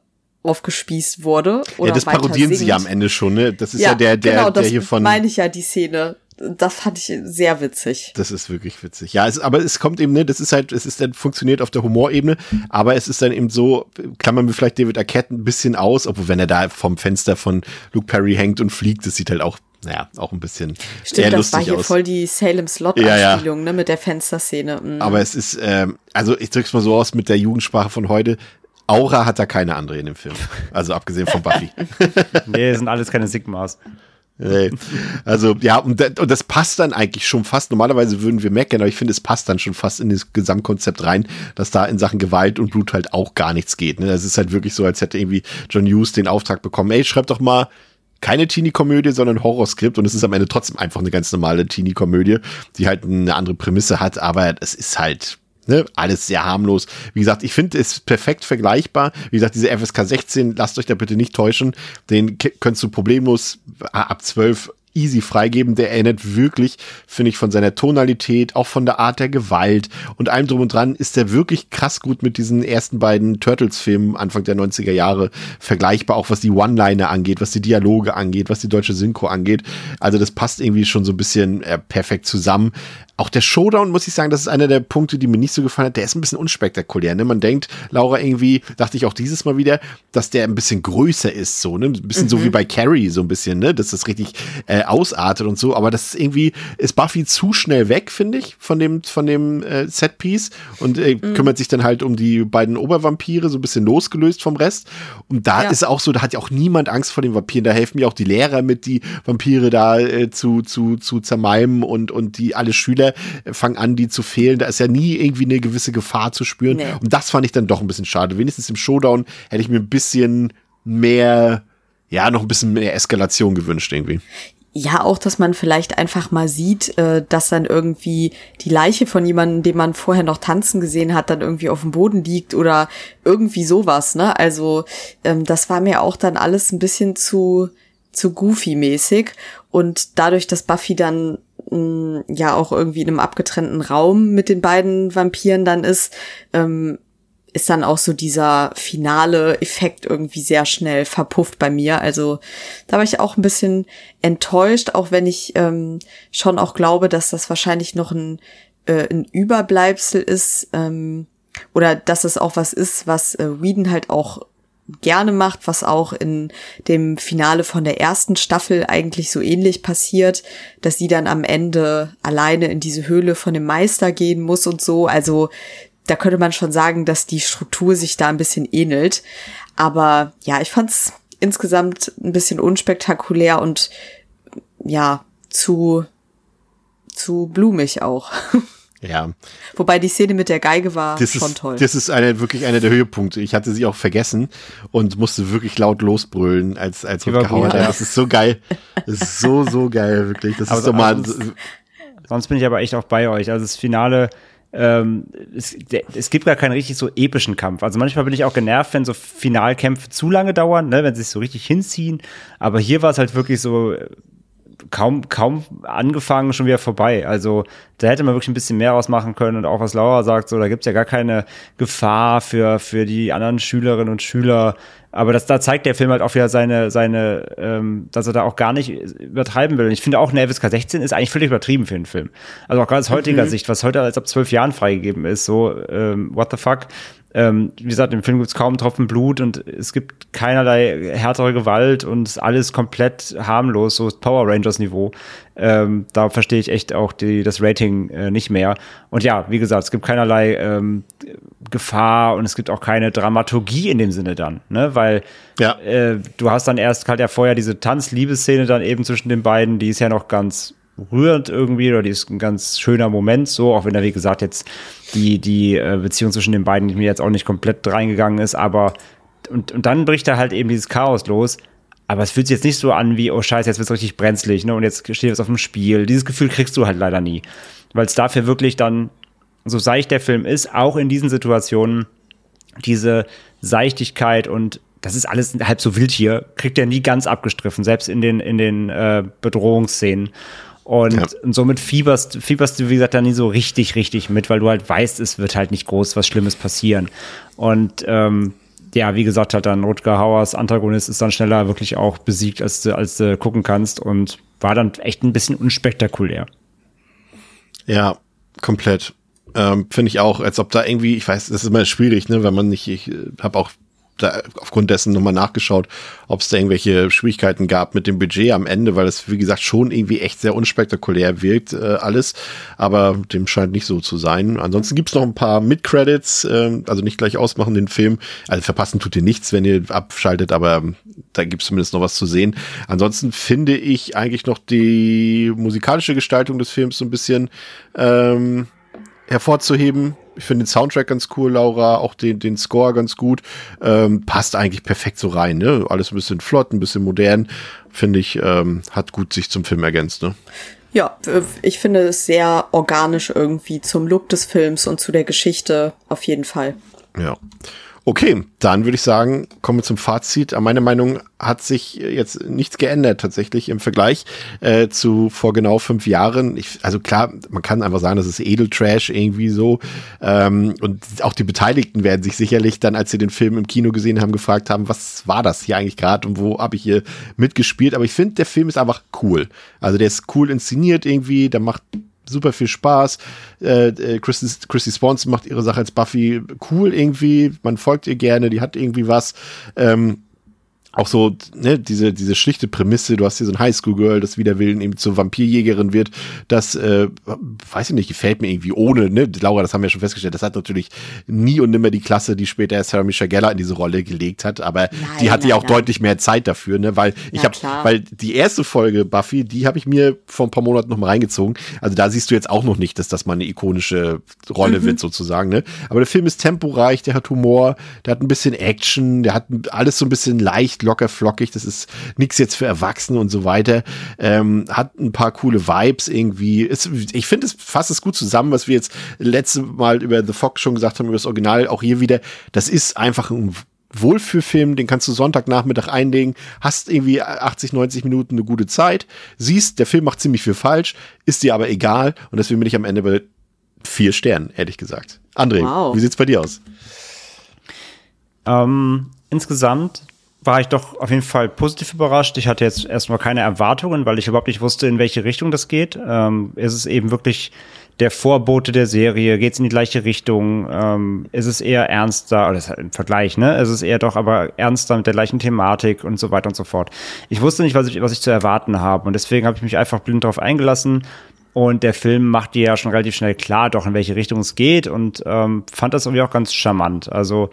aufgespießt wurde. Oder das parodieren sie ja am Ende schon, ne? Das ist ja der hier von. Meine ich ja, die Szene. Das fand ich sehr witzig. Das ist wirklich witzig. Ja, aber es kommt eben, ne, funktioniert auf der Humorebene, aber es ist dann eben so, klammern wir vielleicht David Arquette ein bisschen aus, obwohl wenn er da vom Fenster von Luke Perry hängt und fliegt, das sieht halt auch ein bisschen eher lustig aus. Das war hier voll die Salem-Slot-Anspielung, ne, mit der Fensterszene. Aber es ist, also ich drück's mal so aus mit der Jugendsprache von heute, Aura hat da keine andere in dem Film. Also abgesehen von Buffy. Nee, sind alles keine Sigmas. Nee. Also, ja, und das passt dann eigentlich schon fast. Normalerweise würden wir meckern, aber ich finde, es passt dann schon fast in das Gesamtkonzept rein, dass da in Sachen Gewalt und Blut halt auch gar nichts geht. Ne? Das ist halt wirklich so, als hätte irgendwie John Hughes den Auftrag bekommen, ey, schreib doch mal keine Teenie-Komödie, sondern ein Horrorskript und es ist am Ende trotzdem einfach eine ganz normale Teenie-Komödie, die halt eine andere Prämisse hat, aber es ist halt alles sehr harmlos. Wie gesagt, ich finde es perfekt vergleichbar. Wie gesagt, diese FSK 16, lasst euch da bitte nicht täuschen. Den könntest du problemlos ab 12 easy freigeben. Der erinnert wirklich, finde ich, von seiner Tonalität, auch von der Art der Gewalt und allem drum und dran ist der wirklich krass gut mit diesen ersten beiden Turtles-Filmen Anfang der 90er Jahre vergleichbar, auch was die One-Liner angeht, was die Dialoge angeht, was die deutsche Synchro angeht. Also das passt irgendwie schon so ein bisschen perfekt zusammen. Auch der Showdown, muss ich sagen, das ist einer der Punkte, die mir nicht so gefallen hat. Der ist ein bisschen unspektakulär. Ne? Man denkt, Laura, irgendwie, dachte ich auch dieses Mal wieder, dass der ein bisschen größer ist. So, ne? Ein bisschen so wie bei Carrie, so ein bisschen, ne? Dass das richtig dabei ausartet und so, aber das ist irgendwie, ist Buffy zu schnell weg, finde ich, von dem Setpiece und kümmert sich dann halt um die beiden Obervampire, so ein bisschen losgelöst vom Rest. Und da ist auch so, da hat ja auch niemand Angst vor den Vampiren, da helfen mir auch die Lehrer mit, die Vampire da zu zermalmen und die alle Schüler fangen an, die zu fehlen. Da ist ja nie irgendwie eine gewisse Gefahr zu spüren. Nee. Und das fand ich dann doch ein bisschen schade. Wenigstens im Showdown hätte ich mir ein bisschen mehr, noch ein bisschen mehr Eskalation gewünscht irgendwie. Ja, auch, dass man vielleicht einfach mal sieht, dass dann irgendwie die Leiche von jemandem, den man vorher noch tanzen gesehen hat, dann irgendwie auf dem Boden liegt oder irgendwie sowas, ne? Also, das war mir auch dann alles ein bisschen zu goofy-mäßig. Und dadurch, dass Buffy dann auch irgendwie in einem abgetrennten Raum mit den beiden Vampiren dann ist dann auch so dieser finale Effekt irgendwie sehr schnell verpufft bei mir. Also da war ich auch ein bisschen enttäuscht, auch wenn ich schon auch glaube, dass das wahrscheinlich noch ein Überbleibsel ist oder dass es auch was ist, was Whedon halt auch gerne macht, was auch in dem Finale von der ersten Staffel eigentlich so ähnlich passiert, dass sie dann am Ende alleine in diese Höhle von dem Meister gehen muss und so. Also da könnte man schon sagen, dass die Struktur sich da ein bisschen ähnelt. Aber ja, ich fand's insgesamt ein bisschen unspektakulär und zu blumig auch. Ja. Wobei die Szene mit der Geige war schon toll. Das ist wirklich einer der Höhepunkte. Ich hatte sie auch vergessen und musste wirklich laut losbrüllen, als Rutger Hauer da. Das ist so geil. Das ist so geil, wirklich. Das ist so mal. Sonst bin ich aber echt auch bei euch. Also das Finale, es gibt gar keinen richtig so epischen Kampf. Also manchmal bin ich auch genervt, wenn so Finalkämpfe zu lange dauern, ne, wenn sie sich so richtig hinziehen. Aber hier war es halt wirklich so kaum angefangen, schon wieder vorbei. Also da hätte man wirklich ein bisschen mehr ausmachen können und auch was Laura sagt, so da gibt's ja gar keine Gefahr für die anderen Schülerinnen und Schüler. Aber da zeigt der Film halt auch wieder seine, dass er da auch gar nicht übertreiben will. Und ich finde auch, eine FSK 16 ist eigentlich völlig übertrieben für einen Film. Also auch gerade aus heutiger Sicht, was heute als ab 12 Jahren freigegeben ist, so, what the fuck. Wie gesagt, im Film gibt's kaum einen Tropfen Blut und es gibt keinerlei härtere Gewalt und ist alles komplett harmlos, so Power Rangers Niveau. Da verstehe ich echt auch das Rating nicht mehr. Und ja, wie gesagt, es gibt keinerlei Gefahr und es gibt auch keine Dramaturgie in dem Sinne dann, ne? Weil du hast dann erst halt ja vorher diese Tanz-Liebesszene dann eben zwischen den beiden, die ist ja noch ganz rührend irgendwie, oder die ist ein ganz schöner Moment, so, auch wenn da, wie gesagt, jetzt die Beziehung zwischen den beiden mir jetzt auch nicht komplett reingegangen ist, aber und dann bricht da halt eben dieses Chaos los, aber es fühlt sich jetzt nicht so an wie, oh scheiße, jetzt wird's richtig brenzlig, ne, und jetzt steht was auf dem Spiel. Dieses Gefühl kriegst du halt leider nie, weil es dafür wirklich dann, so seicht der Film ist, auch in diesen Situationen, diese Seichtigkeit und das ist alles halb so wild hier, kriegt er nie ganz abgestriffen, selbst in den Bedrohungsszenen. Und somit fieberst du, wie gesagt, da nie so richtig mit, weil du halt weißt, es wird halt nicht groß was Schlimmes passieren. Und wie gesagt, halt dann Rutger Hauers Antagonist ist dann schneller wirklich auch besiegt, als du gucken kannst und war dann echt ein bisschen unspektakulär. Ja, komplett. Finde ich auch, als ob da irgendwie, ich weiß, das ist immer schwierig, ne, wenn man nicht, ich habe auch da aufgrund dessen nochmal nachgeschaut, ob es da irgendwelche Schwierigkeiten gab mit dem Budget am Ende, weil es, wie gesagt, schon irgendwie echt sehr unspektakulär wirkt, alles, aber dem scheint nicht so zu sein. Ansonsten gibt's noch ein paar Mid-Credits, also nicht gleich ausmachen den Film, also verpassen tut ihr nichts, wenn ihr abschaltet, aber da gibt's zumindest noch was zu sehen. Ansonsten finde ich eigentlich noch die musikalische Gestaltung des Films so ein bisschen hervorzuheben. Ich finde den Soundtrack ganz cool, Laura, auch den Score ganz gut. Passt eigentlich perfekt so rein, ne? Alles ein bisschen flott, ein bisschen modern. Finde ich, hat gut sich zum Film ergänzt, ne? Ja, ich finde es sehr organisch irgendwie zum Look des Films und zu der Geschichte auf jeden Fall. Ja. Okay, dann würde ich sagen, kommen wir zum Fazit. Meiner Meinung hat sich jetzt nichts geändert tatsächlich im Vergleich zu vor genau 5 Jahren. Also klar, man kann einfach sagen, das ist Edeltrash irgendwie so. Und auch die Beteiligten werden sich sicherlich dann, als sie den Film im Kino gesehen haben, gefragt haben, was war das hier eigentlich gerade und wo habe ich hier mitgespielt? Aber ich finde, der Film ist einfach cool. Also der ist cool inszeniert irgendwie, der macht super viel Spaß. Christy Swanson macht ihre Sache als Buffy cool irgendwie. Man folgt ihr gerne, die hat irgendwie was. auch so, ne, diese schlichte Prämisse, du hast hier so ein Highschool-Girl, das wider Willen eben zur Vampirjägerin wird, das, weiß ich nicht, gefällt mir irgendwie ohne, ne, Laura, das haben wir ja schon festgestellt, das hat natürlich nie und nimmer die Klasse, die später Sarah Michelle Gellar in diese Rolle gelegt hat, aber die hatte ja auch deutlich mehr Zeit dafür, ne, weil weil die erste Folge Buffy, die habe ich mir vor ein paar Monaten noch mal reingezogen, also da siehst du jetzt auch noch nicht, dass das mal eine ikonische Rolle wird sozusagen, ne, aber der Film ist temporeich, der hat Humor, der hat ein bisschen Action, der hat alles so ein bisschen leicht, locker, flockig, das ist nichts jetzt für Erwachsene und so weiter, hat ein paar coole Vibes irgendwie, ich finde, es fasst es gut zusammen, was wir jetzt letztes Mal über The Fox schon gesagt haben, über das Original, auch hier wieder, das ist einfach ein Wohlfühlfilm, den kannst du Sonntagnachmittag einlegen, hast irgendwie 80, 90 Minuten eine gute Zeit, siehst, der Film macht ziemlich viel falsch, ist dir aber egal und deswegen bin ich am Ende bei 4 Sternen, ehrlich gesagt. André, Wie sieht's bei dir aus? Insgesamt war ich doch auf jeden Fall positiv überrascht. Ich hatte jetzt erstmal keine Erwartungen, weil ich überhaupt nicht wusste, in welche Richtung das geht. Ist es eben wirklich der Vorbote der Serie? Geht es in die gleiche Richtung? Ist es eher ernster? Oder ist halt im Vergleich, ne? Ist es eher doch aber ernster mit der gleichen Thematik und so weiter und so fort. Ich wusste nicht, was ich zu erwarten habe. Und deswegen habe ich mich einfach blind darauf eingelassen. Und der Film macht dir ja schon relativ schnell klar, doch in welche Richtung es geht. Und fand das irgendwie auch ganz charmant. Also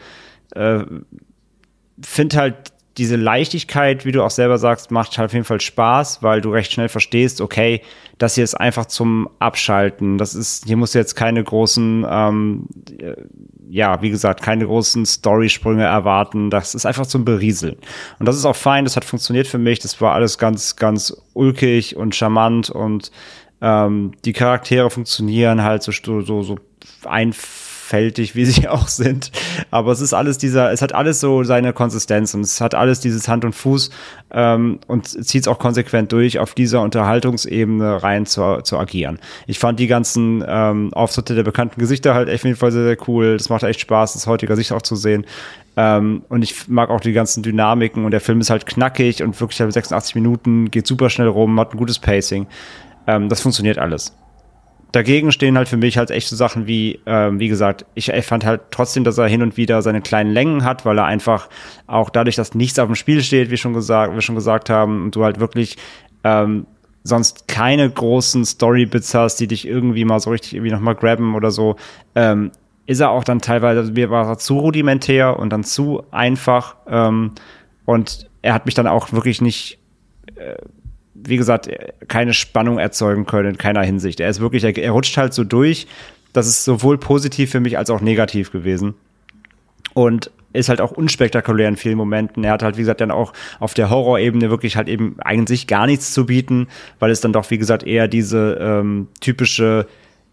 finde halt diese Leichtigkeit, wie du auch selber sagst, macht halt auf jeden Fall Spaß, weil du recht schnell verstehst, okay, das hier ist einfach zum Abschalten. Hier musst du jetzt keine großen, wie gesagt, keine großen Storysprünge erwarten. Das ist einfach zum Berieseln. Und das ist auch fein, das hat funktioniert für mich. Das war alles ganz, ganz ulkig und charmant und die Charaktere funktionieren halt so einfältig, wie sie auch sind. Aber es hat alles so seine Konsistenz und es hat alles dieses Hand und Fuß und zieht es auch konsequent durch, auf dieser Unterhaltungsebene rein zu agieren. Ich fand die ganzen Auftritte der bekannten Gesichter halt auf jeden Fall sehr, sehr cool. Das macht echt Spaß, das heutige Gesicht auch zu sehen. Und ich mag auch die ganzen Dynamiken und der Film ist halt knackig und wirklich 86 Minuten, geht super schnell rum, hat ein gutes Pacing. Das funktioniert alles. Dagegen stehen halt für mich halt echt so Sachen wie gesagt, ich fand halt trotzdem, dass er hin und wieder seine kleinen Längen hat, weil er einfach auch dadurch, dass nichts auf dem Spiel steht, wie wir schon gesagt haben, und du halt wirklich sonst keine großen Story-Bits hast, die dich irgendwie mal so richtig irgendwie nochmal grabben oder so, ist er auch dann teilweise, also mir war er zu rudimentär und dann zu einfach und er hat mich dann auch wirklich nicht wie gesagt, keine Spannung erzeugen können in keiner Hinsicht. Er rutscht halt so durch. Das ist sowohl positiv für mich als auch negativ gewesen. Und ist halt auch unspektakulär in vielen Momenten. Er hat halt, wie gesagt, dann auch auf der Horrorebene wirklich halt eben eigentlich gar nichts zu bieten, weil es dann doch, wie gesagt, eher diese typische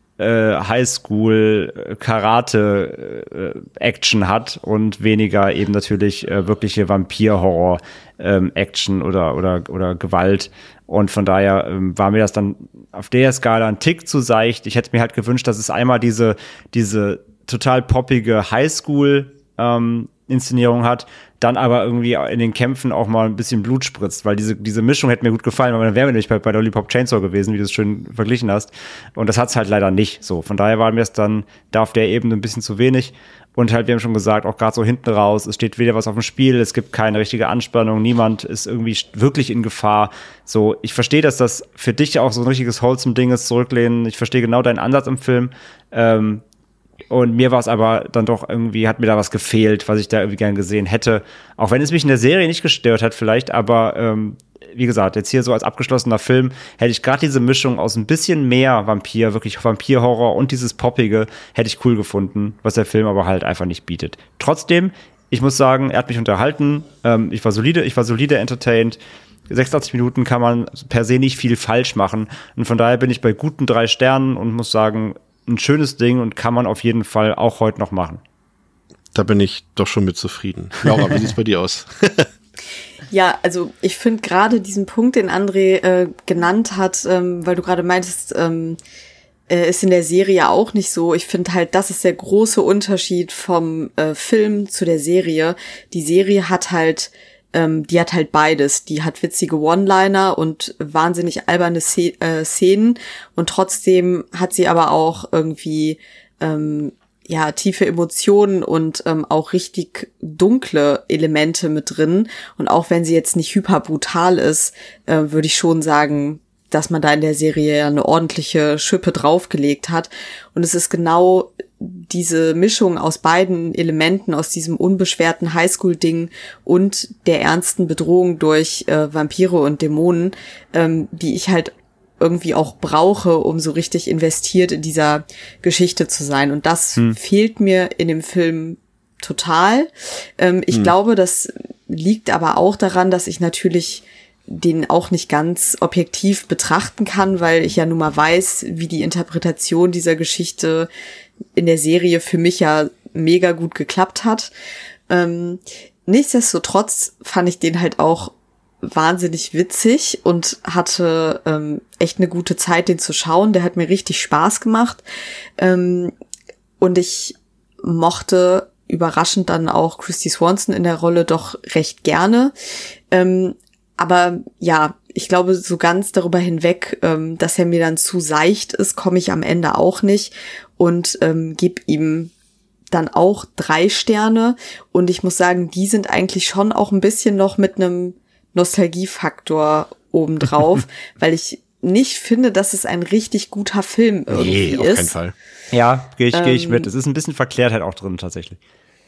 Highschool-Karate-Action hat und weniger eben natürlich wirkliche Vampir-Horror-Action oder Gewalt. Und von daher war mir das dann auf der Skala ein Tick zu seicht. Ich hätte mir halt gewünscht, dass es einmal diese total poppige Highschool-Inszenierung hat, dann aber irgendwie in den Kämpfen auch mal ein bisschen Blut spritzt, weil diese Mischung hätte mir gut gefallen, weil dann wären wir nämlich bei Lollipop Chainsaw gewesen, wie du es schön verglichen hast. Und das hat's halt leider nicht so. Von daher war mir es dann da auf der Ebene ein bisschen zu wenig. Und halt, wir haben schon gesagt, auch gerade so hinten raus, es steht weder was auf dem Spiel, es gibt keine richtige Anspannung, niemand ist irgendwie wirklich in Gefahr. So, ich verstehe, dass das für dich auch so ein richtiges Wholesome-Ding ist, zurücklehnen. Ich verstehe genau deinen Ansatz im Film. Und mir war es aber dann doch irgendwie, hat mir da was gefehlt, was ich da irgendwie gern gesehen hätte. Auch wenn es mich in der Serie nicht gestört hat vielleicht, aber wie gesagt, jetzt hier so als abgeschlossener Film hätte ich gerade diese Mischung aus ein bisschen mehr wirklich Vampir-Horror und dieses Poppige hätte ich cool gefunden, was der Film aber halt einfach nicht bietet. Trotzdem, ich muss sagen, er hat mich unterhalten, ich war solide entertained. 86 Minuten kann man per se nicht viel falsch machen und von daher bin ich bei guten 3 Sternen und muss sagen, ein schönes Ding und kann man auf jeden Fall auch heute noch machen. Da bin ich doch schon mit zufrieden. Laura, wie sieht's bei dir aus? Ja, also ich finde gerade diesen Punkt, den André genannt hat, weil du gerade meintest, ist in der Serie ja auch nicht so. Ich finde halt, das ist der große Unterschied vom Film zu der Serie. Die Serie hat halt beides. Die hat witzige One-Liner und wahnsinnig alberne Szenen und trotzdem hat sie aber auch irgendwie ja, tiefe Emotionen und auch richtig dunkle Elemente mit drin. Und auch wenn sie jetzt nicht hyperbrutal ist, würde ich schon sagen, dass man da in der Serie ja eine ordentliche Schippe draufgelegt hat. Und es ist genau diese Mischung aus beiden Elementen, aus diesem unbeschwerten Highschool-Ding und der ernsten Bedrohung durch Vampire und Dämonen, die ich halt irgendwie auch brauche, um so richtig investiert in dieser Geschichte zu sein. Und das fehlt mir in dem Film total. Ich glaube, das liegt aber auch daran, dass ich natürlich den auch nicht ganz objektiv betrachten kann, weil ich ja nun mal weiß, wie die Interpretation dieser Geschichte in der Serie für mich ja mega gut geklappt hat. Nichtsdestotrotz fand ich den halt auch wahnsinnig witzig und hatte echt eine gute Zeit, den zu schauen. Der hat mir richtig Spaß gemacht. Und ich mochte überraschend dann auch Christy Swanson in der Rolle doch recht gerne. Aber ja, ich glaube, so ganz darüber hinweg, dass er mir dann zu seicht ist, komme ich am Ende auch nicht und gebe ihm dann auch 3 Sterne. Und ich muss sagen, die sind eigentlich schon auch ein bisschen noch mit einem Nostalgiefaktor obendrauf, weil ich nicht finde, dass es ein richtig guter Film irgendwie ist. Auf keinen Fall. Ja, gehe ich mit. Es ist ein bisschen Verklärtheit auch drin, tatsächlich.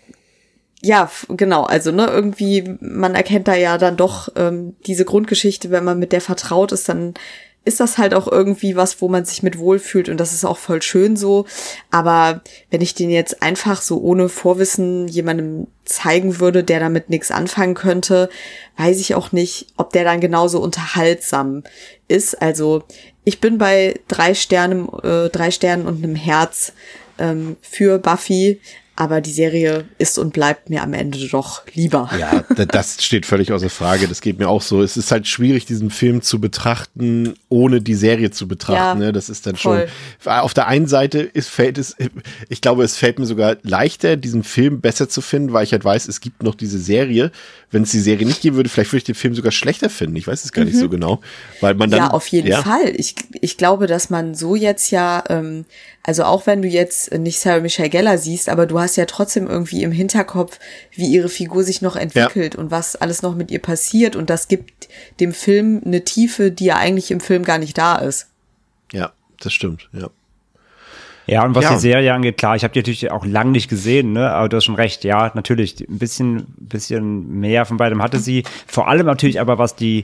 Ja, genau, also irgendwie, man erkennt da ja dann doch diese Grundgeschichte, wenn man mit der vertraut ist, dann ist das halt auch irgendwie was, wo man sich mit wohlfühlt und das ist auch voll schön so. Aber wenn ich den jetzt einfach so ohne Vorwissen jemandem zeigen würde, der damit nichts anfangen könnte, weiß ich auch nicht, ob der dann genauso unterhaltsam ist. Also ich bin bei 3 Sternen und einem Herz für Buffy. Aber die Serie ist und bleibt mir am Ende doch lieber. Ja, das steht völlig außer Frage. Das geht mir auch so. Es ist halt schwierig, diesen Film zu betrachten, ohne die Serie zu betrachten. Ja, das ist dann voll. Schon. Auf der einen Seite ich glaube, es fällt mir sogar leichter, diesen Film besser zu finden, weil ich halt weiß, es gibt noch diese Serie. Wenn es die Serie nicht geben würde, vielleicht würde ich den Film sogar schlechter finden. Ich weiß es gar nicht so genau. Weil man dann, ja, auf jeden Fall. Ich glaube, dass man so jetzt ja, also auch wenn du jetzt nicht Sarah Michelle Gellar siehst, aber du hast ja trotzdem irgendwie im Hinterkopf, wie ihre Figur sich noch entwickelt und was alles noch mit ihr passiert. Und das gibt dem Film eine Tiefe, die ja eigentlich im Film gar nicht da ist. Ja, das stimmt, ja. Ja, und was die Serie angeht, klar, ich habe die natürlich auch lang nicht gesehen, ne? Aber du hast schon recht, ja, natürlich, ein bisschen mehr von beidem hatte sie. Vor allem natürlich aber, was die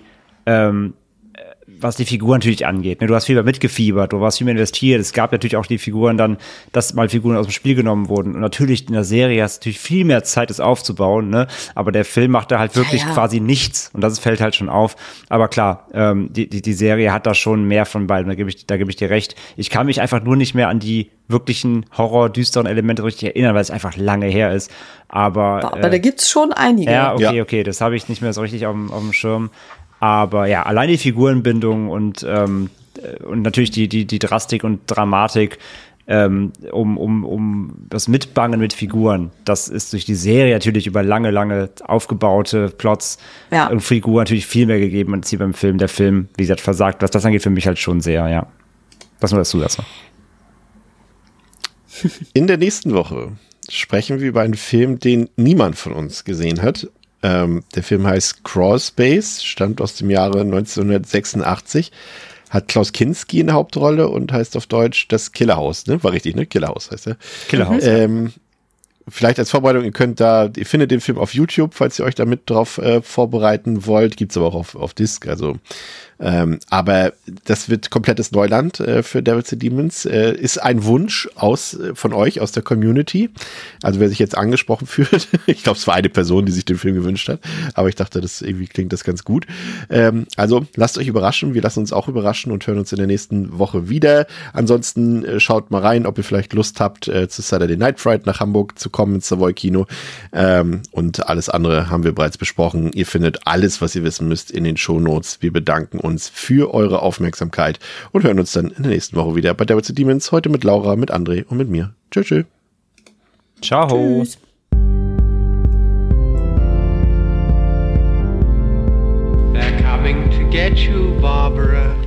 Figur natürlich angeht. Ne? Du hast viel mehr mitgefiebert, du warst viel mehr investiert. Es gab natürlich auch die Figuren dann, dass mal Figuren aus dem Spiel genommen wurden. Und natürlich in der Serie hast du natürlich viel mehr Zeit, das aufzubauen. Ne? Aber der Film macht da halt wirklich quasi nichts. Und das fällt halt schon auf. Aber klar, die Serie hat da schon mehr von beiden. Da gebe ich dir recht. Ich kann mich einfach nur nicht mehr an die wirklichen düsteren Elemente richtig erinnern, weil es einfach lange her ist. Aber da gibt's schon einige. Ja, okay. Das habe ich nicht mehr so richtig auf dem Schirm. Aber ja, allein die Figurenbindung und natürlich die Drastik und Dramatik um das Mitbangen mit Figuren, das ist durch die Serie natürlich über lange aufgebaute Plots und Figuren natürlich viel mehr gegeben als hier beim Film. Der Film, wie gesagt, versagt, was das angeht, für mich halt schon sehr, ja. Das nur das Zusatz noch. In der nächsten Woche sprechen wir über einen Film, den niemand von uns gesehen hat. Der Film heißt Crawl Space, stammt aus dem Jahre 1986, hat Klaus Kinski in der Hauptrolle und heißt auf Deutsch Das Killerhaus, ne? War richtig, ne? Killerhaus heißt er. Killerhaus. Vielleicht als Vorbereitung, ihr findet den Film auf YouTube, falls ihr euch damit drauf vorbereiten wollt, gibt's aber auch auf Disc, also aber das wird komplettes Neuland für Devils and Demons. Ist ein Wunsch von euch, aus der Community. Also wer sich jetzt angesprochen fühlt, ich glaube, es war eine Person, die sich den Film gewünscht hat, aber ich dachte, irgendwie klingt das ganz gut. Also lasst euch überraschen, wir lassen uns auch überraschen und hören uns in der nächsten Woche wieder. Ansonsten schaut mal rein, ob ihr vielleicht Lust habt, zu Saturday Night Fright nach Hamburg zu kommen, ins Savoy Kino. Und alles andere haben wir bereits besprochen. Ihr findet alles, was ihr wissen müsst, in den Shownotes. Wir bedanken uns für eure Aufmerksamkeit und hören uns dann in der nächsten Woche wieder bei Devils and Demons. Heute mit Laura, mit André und mit mir. Tschüss. Ciao. Tschüss. They're coming to get you, Barbara.